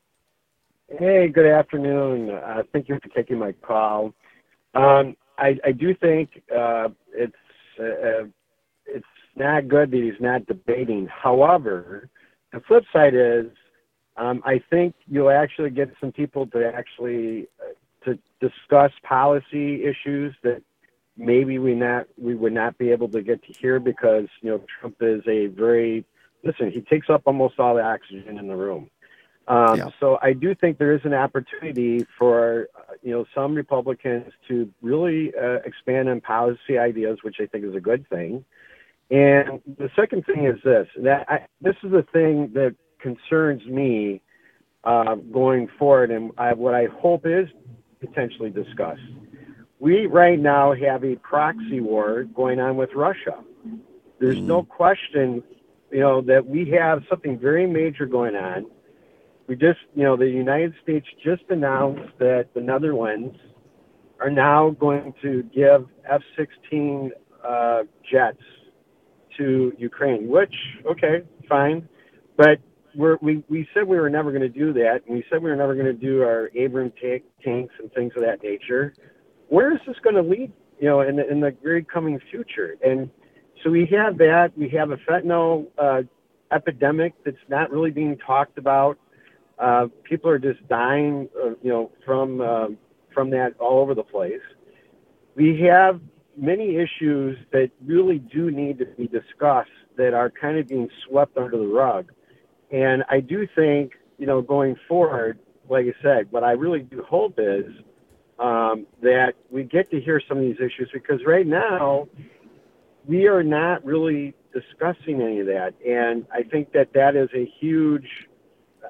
Hey, good afternoon. Uh, thank you for taking my call. Um, I, I do think uh, it's uh, it's not good that he's not debating. However, the flip side is, um, I think you'll actually get some people to actually uh, to discuss policy issues that maybe we not we would not be able to get to hear, because you know Trump is a very listen. He takes up almost all the oxygen in the room. Um, Yeah. So I do think there is an opportunity for uh, you know some Republicans to really uh, expand on policy ideas, which I think is a good thing. And the second thing is this: that I, this is the thing that concerns me uh, going forward, and I, what I hope is potentially discussed. We right now have a proxy war going on with Russia. There's no question, you know, that we have something very major going on. We just, you know, the United States just announced that the Netherlands are now going to give F sixteen uh, jets to Ukraine, which, okay, fine. But we're, we, we said we were never going to do that, and we said we were never going to do our Abrams ta- tanks and things of that nature. Where is this going to lead, you know, in the, in the very coming future? And so we have that. We have a fentanyl uh, epidemic that's not really being talked about. Uh, people are just dying, uh, you know, from uh, from that all over the place. We have many issues that really do need to be discussed that are kind of being swept under the rug. And I do think, you know, going forward, like I said, what I really do hope is um, that we get to hear some of these issues, because right now we are not really discussing any of that. And I think that that is a huge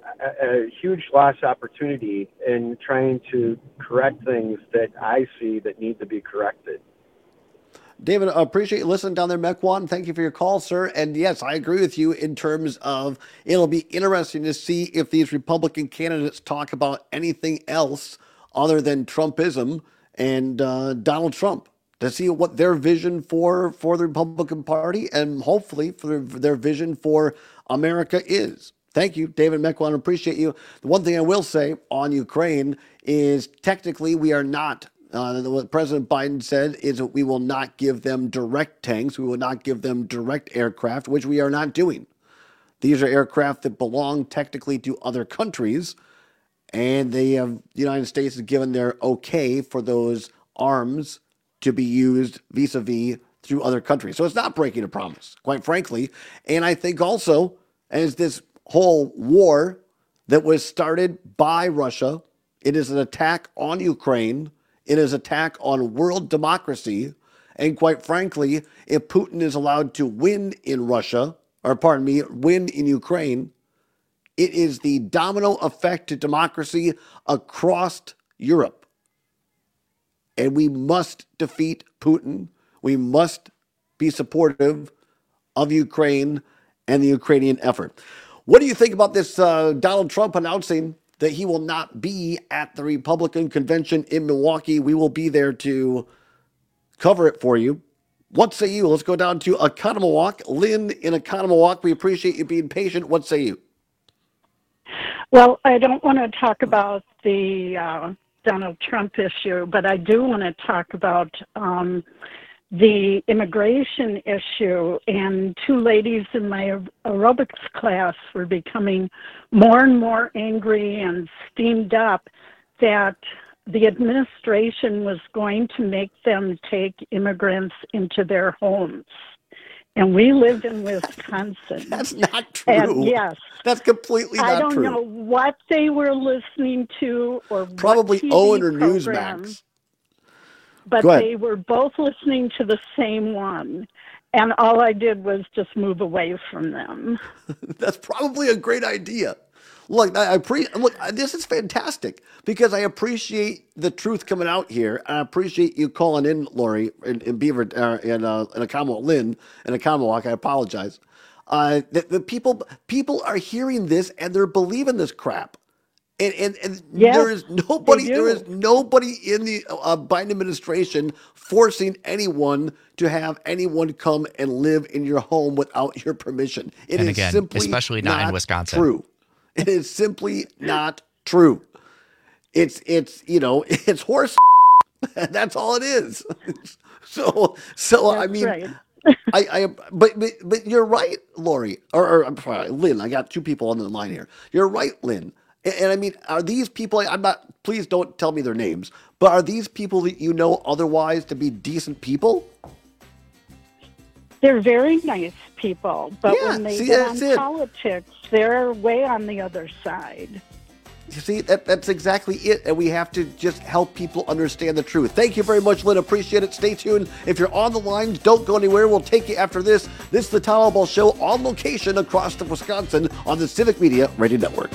a, a huge lost opportunity in trying to correct things that I see that need to be corrected. David, I appreciate you listening down there, Mequon. Thank you for your call, sir. And yes, I agree with you in terms of it'll be interesting to see if these Republican candidates talk about anything else other than Trumpism and uh, Donald Trump, to see what their vision for, for the Republican Party and hopefully for their, their vision for America is. Thank you, David Mequon. Appreciate you. The one thing I will say on Ukraine is technically we are not Uh, what President Biden said is that we will not give them direct tanks. We will not give them direct aircraft, which we are not doing. These are aircraft that belong technically to other countries, and they have, the United States has given their okay for those arms to be used vis-a-vis through other countries. So it's not breaking a promise, quite frankly. And I think also, as this whole war that was started by Russia, it is an attack on Ukraine. It is an attack on world democracy. And quite frankly, if Putin is allowed to win in Russia, or pardon me, win in Ukraine, it is the domino effect to democracy across Europe. And we must defeat Putin. We must be supportive of Ukraine and the Ukrainian effort. What do you think about this uh, Donald Trump announcing that he will not be at the Republican convention in Milwaukee? We will be there to cover it for you. What say you? Let's go down to Oconomowoc. Lynn in Oconomowoc, we appreciate you being patient. What say you? Well, I don't want to talk about the uh, Donald Trump issue, but I do want to talk about um, the immigration issue. And two ladies in my aerobics class were becoming more and more angry and steamed up that the administration was going to make them take immigrants into their homes. And we live in Wisconsin. That's not true. And yes. That's completely not true. I don't true. know what they were listening to or probably what T V Owen or program, Newsmax. But they were both listening to the same one. And all I did was just move away from them. That's probably a great idea. Look, I appreciate. Look, this is fantastic because I appreciate the truth coming out here. I appreciate you calling in, Lori, in, in Beaver, uh, in uh, in Oconomowoc, Lynn, in Oconomowoc. I apologize. Uh, the, the people people are hearing this and they're believing this crap. And and, and yes, there is nobody there is nobody in the uh, Biden administration forcing anyone to have anyone come and live in your home without your permission. It and is again, simply especially not, not in Wisconsin. True. It is simply not true. It's it's you know it's horse. That's all it is. So so That's I mean. Right. I, I, but, but, but you're right, Lori, or, or I'm sorry, Lynn. I got two people on the line here. You're right, Lynn. And, and I mean, are these people? I'm not. Please don't tell me their names. But are these people that you know otherwise to be decent people? They're very nice people, but Yeah, when they see, get that's on it. politics, they're way on the other side. You see, that, that's exactly it. And we have to just help people understand the truth. Thank you very much, Lynn. Appreciate it. Stay tuned. If you're on the line, don't go anywhere. We'll take you after this. This is the Tom Albaugh Show on location across the Wisconsin on the Civic Media Radio Network.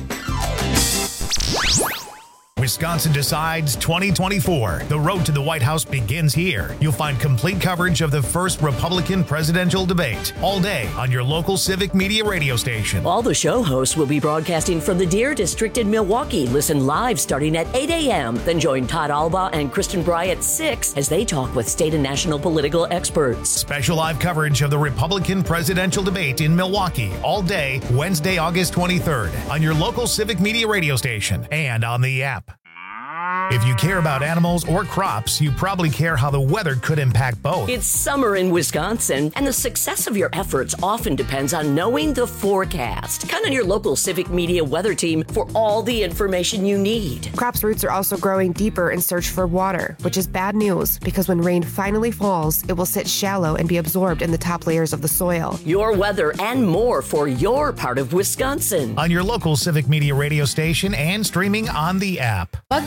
Wisconsin Decides twenty twenty-four. The road to the White House begins here. You'll find complete coverage of the first Republican presidential debate all day on your local Civic Media radio station. All the show hosts will be broadcasting from the Deer District in Milwaukee. Listen live starting at eight a.m. Then join Todd Albaugh and Kristen Bry at six as they talk with state and national political experts. Special live coverage of the Republican presidential debate in Milwaukee all day, Wednesday, August twenty-third on your local Civic Media radio station and on the app. If you care about animals or crops, you probably care how the weather could impact both. It's summer in Wisconsin, and the success of your efforts often depends on knowing the forecast. Count on your local Civic Media weather team for all the information you need. Crops' roots are also growing deeper in search for water, which is bad news because when rain finally falls, it will sit shallow and be absorbed in the top layers of the soil. Your weather and more for your part of Wisconsin. On your local Civic Media radio station and streaming on the app. Bug tussle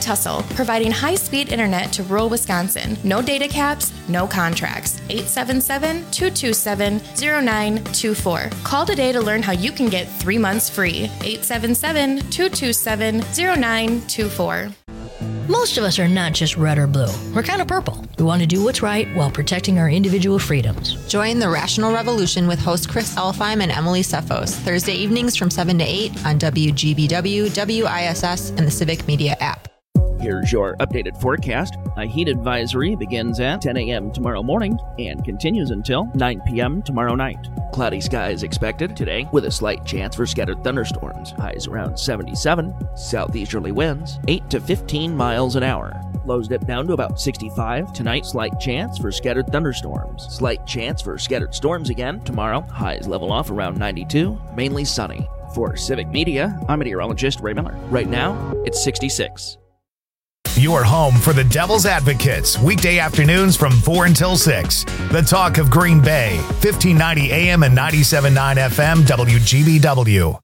providing high-speed internet to rural Wisconsin. No data caps, no contracts. eight seven seven, two two seven, zero nine two four. Call today to learn how you can get three months free. eight seven seven, two two seven, zero nine two four. Most of us are not just red or blue. We're kind of purple. We want to do what's right while protecting our individual freedoms. Join the Rational Revolution with host Chris Elfheim and Emily Cephos, Thursday evenings from seven to eight on W G B W, W I S S, and the Civic Media app. Here's your updated forecast. A heat advisory begins at ten a.m. tomorrow morning and continues until nine p.m. tomorrow night. Cloudy skies expected today with a slight chance for scattered thunderstorms. Highs around seventy-seven. Southeasterly winds eight to fifteen miles an hour. Lows dip down to about sixty-five. Tonight, slight chance for scattered thunderstorms. Slight chance for scattered storms again tomorrow. Highs level off around ninety-two. Mainly sunny. For Civic Media, I'm meteorologist Ray Miller. Right now, it's sixty-six. Your home for the Devil's Advocates, weekday afternoons from four until six. The talk of Green Bay, fifteen ninety A M and ninety-seven point nine F M, W G B W.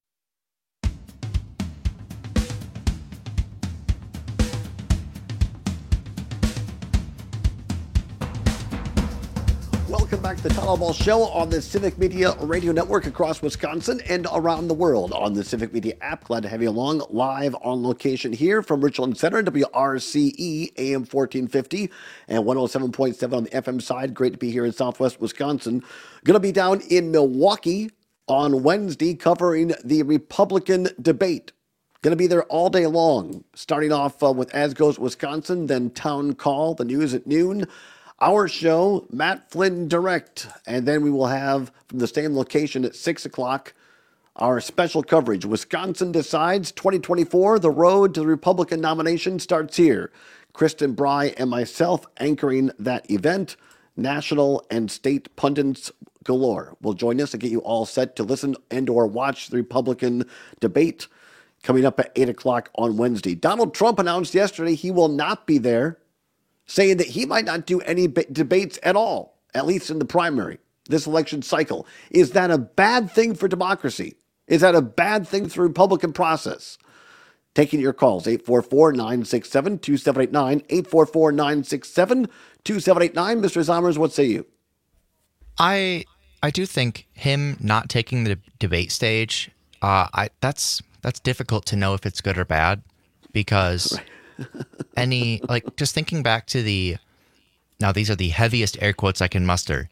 Welcome back to the Tyler Ball Show on the Civic Media Radio Network across Wisconsin and around the world on the Civic Media app. Glad to have you along live on location here from Richland Center, W R C E, A M fourteen fifty and one oh seven point seven on the F M side. Great to be here in Southwest Wisconsin. Going to be down in Milwaukee on Wednesday covering the Republican debate. Going to be there all day long, starting off uh, with As Goes Wisconsin, then Town Call, the news at noon. Our show, Matt Flynn Direct, and then we will have from the same location at six o'clock, our special coverage. Wisconsin Decides twenty twenty-four, the road to the Republican nomination starts here. Kristen Bry and myself anchoring that event. National and state pundits galore will join us to get you all set to listen and or watch the Republican debate coming up at eight o'clock on Wednesday. Donald Trump announced yesterday he will not be there, saying that he might not do any b- debates at all, at least in the primary, this election cycle. Is that a bad thing for democracy? Is that a bad thing for the Republican process? Taking your calls, eight four four, nine six seven, two seven eight nine, eight four four, nine six seven, two seven eight nine. Mister Zommers, what say you? I I do think him not taking the debate stage, uh, I that's that's difficult to know if it's good or bad, because right. Any, like, just thinking back to the, now these are the heaviest air quotes I can muster,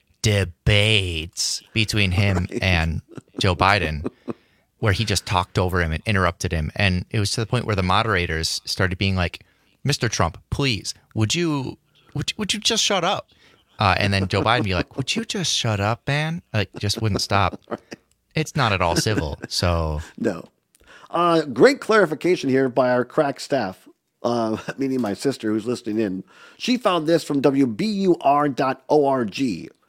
debates between him right. and Joe Biden, where he just talked over him and interrupted him. And it was to the point where the moderators started being like, Mister Trump, please, would you, would you, would you just shut up? Uh, and then Joe Biden be like, would you just shut up, man? Like, just wouldn't stop. Right. It's not at all civil, so. No. Uh, great clarification here by our crack staff. Uh, meaning my sister who's listening in. She found this from W B U R dot org.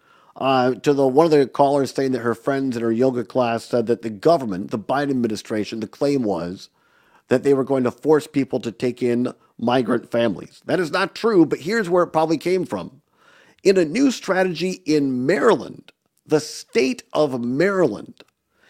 Uh, to the one of the callers saying that her friends in her yoga class said that the government, the Biden administration, the claim was that they were going to force people to take in migrant families. That is not true, but here's where it probably came from. In a new strategy in Maryland, the state of Maryland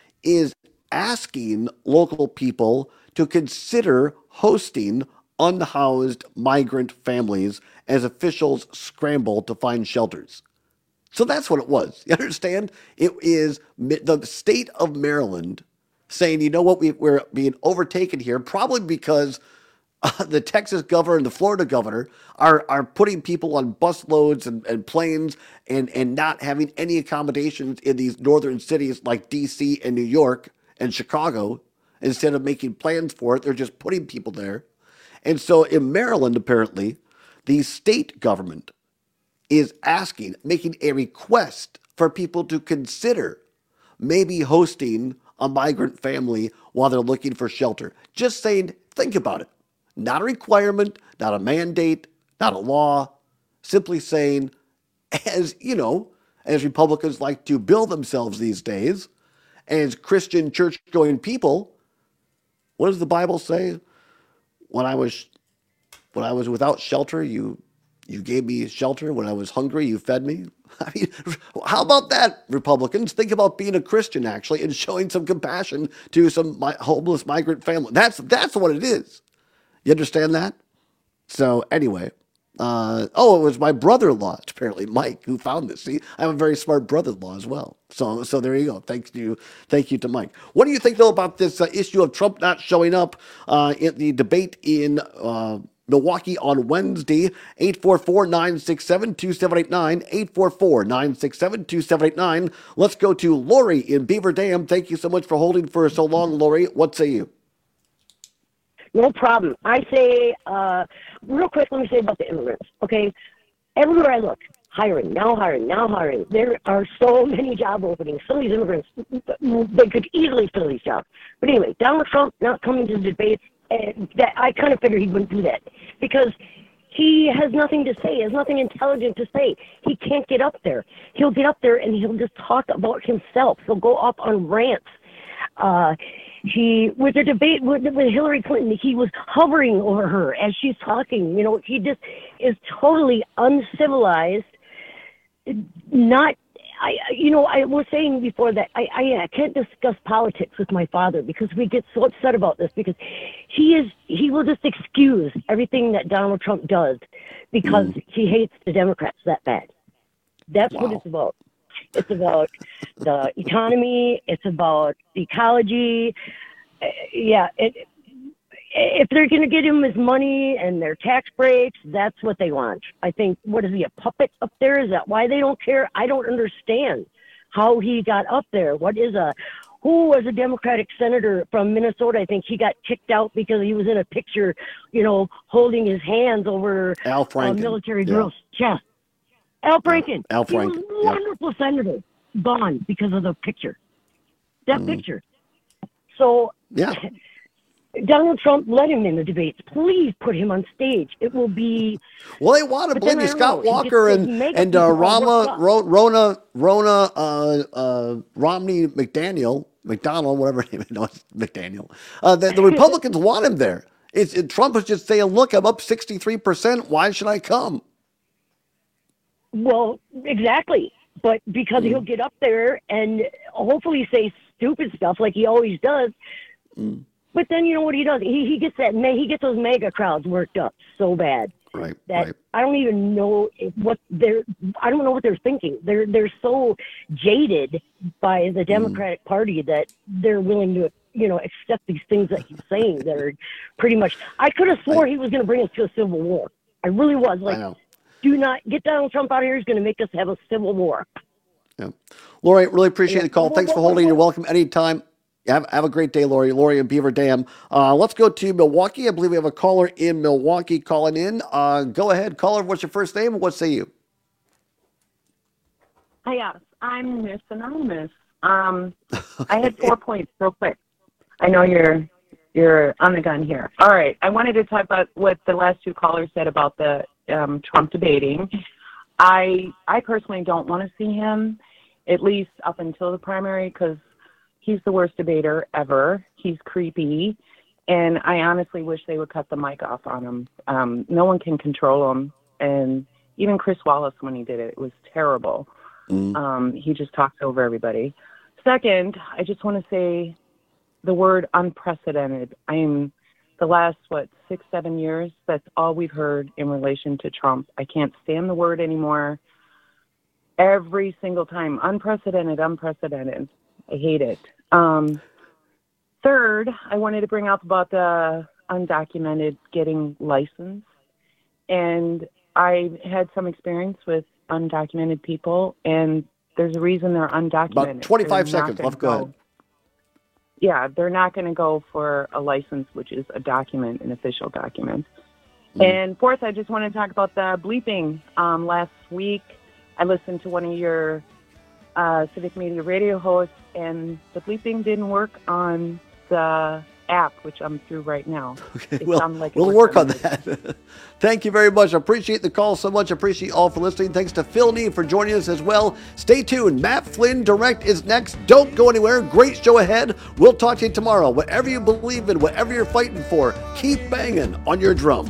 is asking local people to consider hosting unhoused migrant families as officials scramble to find shelters. So that's what it was. You understand? It is the state of Maryland saying, you know what, we, we're being overtaken here, probably because uh, the Texas governor and the Florida governor are, are putting people on bus loads and, and planes and, and not having any accommodations in these northern cities like D C and New York and Chicago. Instead of making plans for it, they're just putting people there. And so in Maryland, apparently, the state government is asking, making a request for people to consider maybe hosting a migrant family while they're looking for shelter. Just saying, think about it. Not a requirement, not a mandate, not a law. Simply saying, as, you know, as Republicans like to bill themselves these days, as Christian church-going people, what does the Bible say? When I was, when I was without shelter, you, you gave me shelter. When I was hungry, you fed me. I mean, how about that, Republicans? Think about being a Christian actually and showing some compassion to some mi- homeless migrant family. That's that's what it is. You understand that? So anyway, uh, oh, it was my brother-in-law, apparently Mike, who found this. See, I have a very smart brother-in-law as well. So, so there you go. Thank you, thank you to Mike. What do you think though about this uh, issue of Trump not showing up uh, in the debate in uh, Milwaukee on Wednesday? eight four four, nine six seven, two seven eight nine, eight four four, nine six seven, two seven eight nine. Let's go to Lori in Beaver Dam. Thank you so much for holding for so long, Lori. What say you? No problem. I say, uh, real quick, let me say about the immigrants, okay? Everywhere I look, hiring, now hiring, now hiring. There are so many job openings. Some of these immigrants, they could easily fill these jobs. But anyway, Donald Trump not coming to the debates, and that I kind of figured he wouldn't do that because he has nothing to say, has nothing intelligent to say. He can't get up there. He'll get up there and he'll just talk about himself. He'll go off on rants. Uh, he, with the debate with, with Hillary Clinton, he was hovering over her as she's talking. You know, he just is totally uncivilized. Not, I, you know, I was saying before that I, I, I can't discuss politics with my father because we get so upset about this because he is, he will just excuse everything that Donald Trump does because mm. he hates the Democrats that bad. That's wow. what it's about. It's about the economy. It's about ecology. Uh, yeah. It, if they're going to get him his money and their tax breaks, that's what they want. I think, what is he, a puppet up there? Is that why they don't care? I don't understand how he got up there. What is a, who was a Democratic senator from Minnesota? I think he got kicked out because he was in a picture, you know, holding his hands over Al Franken. a military yeah. girl's chest. Al Franken. Al Franken. He was a wonderful yep. senator. Gone because of the picture. That mm. picture. So yeah. Donald Trump let him in the debates. Please put him on stage. It will be. Well, they want to believe you, Scott Walker and and uh, Rama, Ro, Rona Rona uh, uh, Romney McDaniel McDonald, whatever name no, it's McDaniel. Uh, the, the Republicans want him there. It's it, Trump is just saying, "Look, I'm up sixty-three percent. Why should I come?" Well, exactly. But because mm. he'll get up there and hopefully say stupid stuff like he always does. Mm. But then you know what he does? He he gets that he gets those mega crowds worked up so bad right, that right. I don't even know if what they're. I don't know what they're thinking. They're they're so jaded by the Democratic mm. Party that they're willing to you know accept these things that he's saying that are pretty much. I could have swore I, he was going to bring us to a civil war. I really was like. I know. Do not get Donald Trump out of here. He's going to make us have a civil war. Yeah. Lori, really appreciate yeah. the call. Thanks for holding. You're welcome anytime. Have, have a great day, Lori. Lori in Beaver Dam. Uh, let's go to Milwaukee. I believe we have a caller in Milwaukee calling in. Uh, go ahead. Caller, what's your first name? What say you? Hi, yes. I'm Miss Anonymous. Um, okay. I had four points real quick. I know you're you're on the gun here. All right. I wanted to talk about what the last two callers said about the Um, Trump debating. I I personally don't want to see him, at least up until the primary, because he's the worst debater ever. He's creepy, and I honestly wish they would cut the mic off on him. Um, no one can control him, and even Chris Wallace, when he did it, it was terrible. Mm. Um, he just talked over everybody. Second, I just want to say the word unprecedented. I am the last, what, six, seven years, that's all we've heard in relation to Trump. I can't stand the word anymore. Every single time, unprecedented, unprecedented. I hate it. Um, third, I wanted to bring up about the undocumented getting licensed. And I had some experience with undocumented people, and there's a reason they're undocumented. About twenty-five seconds left. Go ahead. Yeah, they're not going to go for a license, which is a document, an official document. Mm. And fourth, I just want to talk about the bleeping. Um, last week, I listened to one of your uh, civic media radio hosts, and the bleeping didn't work on the app, which I'm through right now. Okay, it well, like we'll work on that. Thank you very much. I appreciate the call so much. I appreciate you all for listening. Thanks to Phil Nee for joining us as well. Stay tuned. Matt Flynn Direct is next. Don't go anywhere. Great show ahead. We'll talk to you tomorrow. Whatever you believe in, whatever you're fighting for, keep banging on your drum.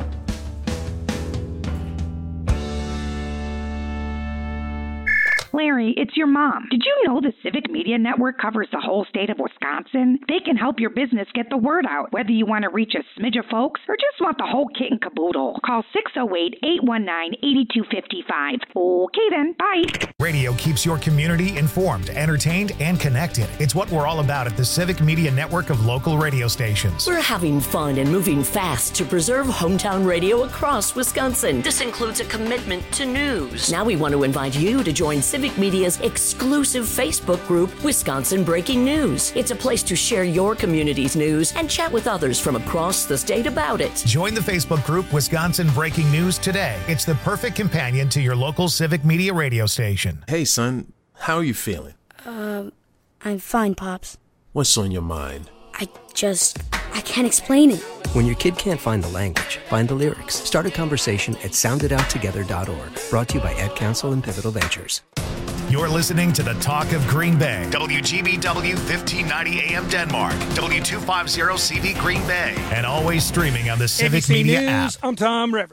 Larry, it's your mom. Did you know the Civic Media Network covers the whole state of Wisconsin? They can help your business get the word out, whether you want to reach a smidge of folks or just want the whole kit and caboodle. Call six oh eight, eight one nine, eight two five five. Okay then, bye. Radio keeps your community informed, entertained, and connected. It's what we're all about at the Civic Media Network of local radio stations. We're having fun and moving fast to preserve hometown radio across Wisconsin. This includes a commitment to news. Now we want to invite you to join Civic Media's exclusive Facebook group, Wisconsin Breaking News. It's a place to share your community's news and chat with others from across the state about it. Join the Facebook group Wisconsin Breaking News today. It's the perfect companion to your local Civic Media radio station. Hey, son, how are you feeling? Um, I'm fine, Pops. What's on your mind? I just, I can't explain it. When your kid can't find the language, find the lyrics. Start a conversation at sound it out together dot org. Brought to you by Ad Council and Pivotal Ventures. You're listening to the Talk of Green Bay. W G B W fifteen ninety A M Denmark. W two fifty C V Green Bay. And always streaming on the Civic A B C Media News, app. I'm Tom Rivers.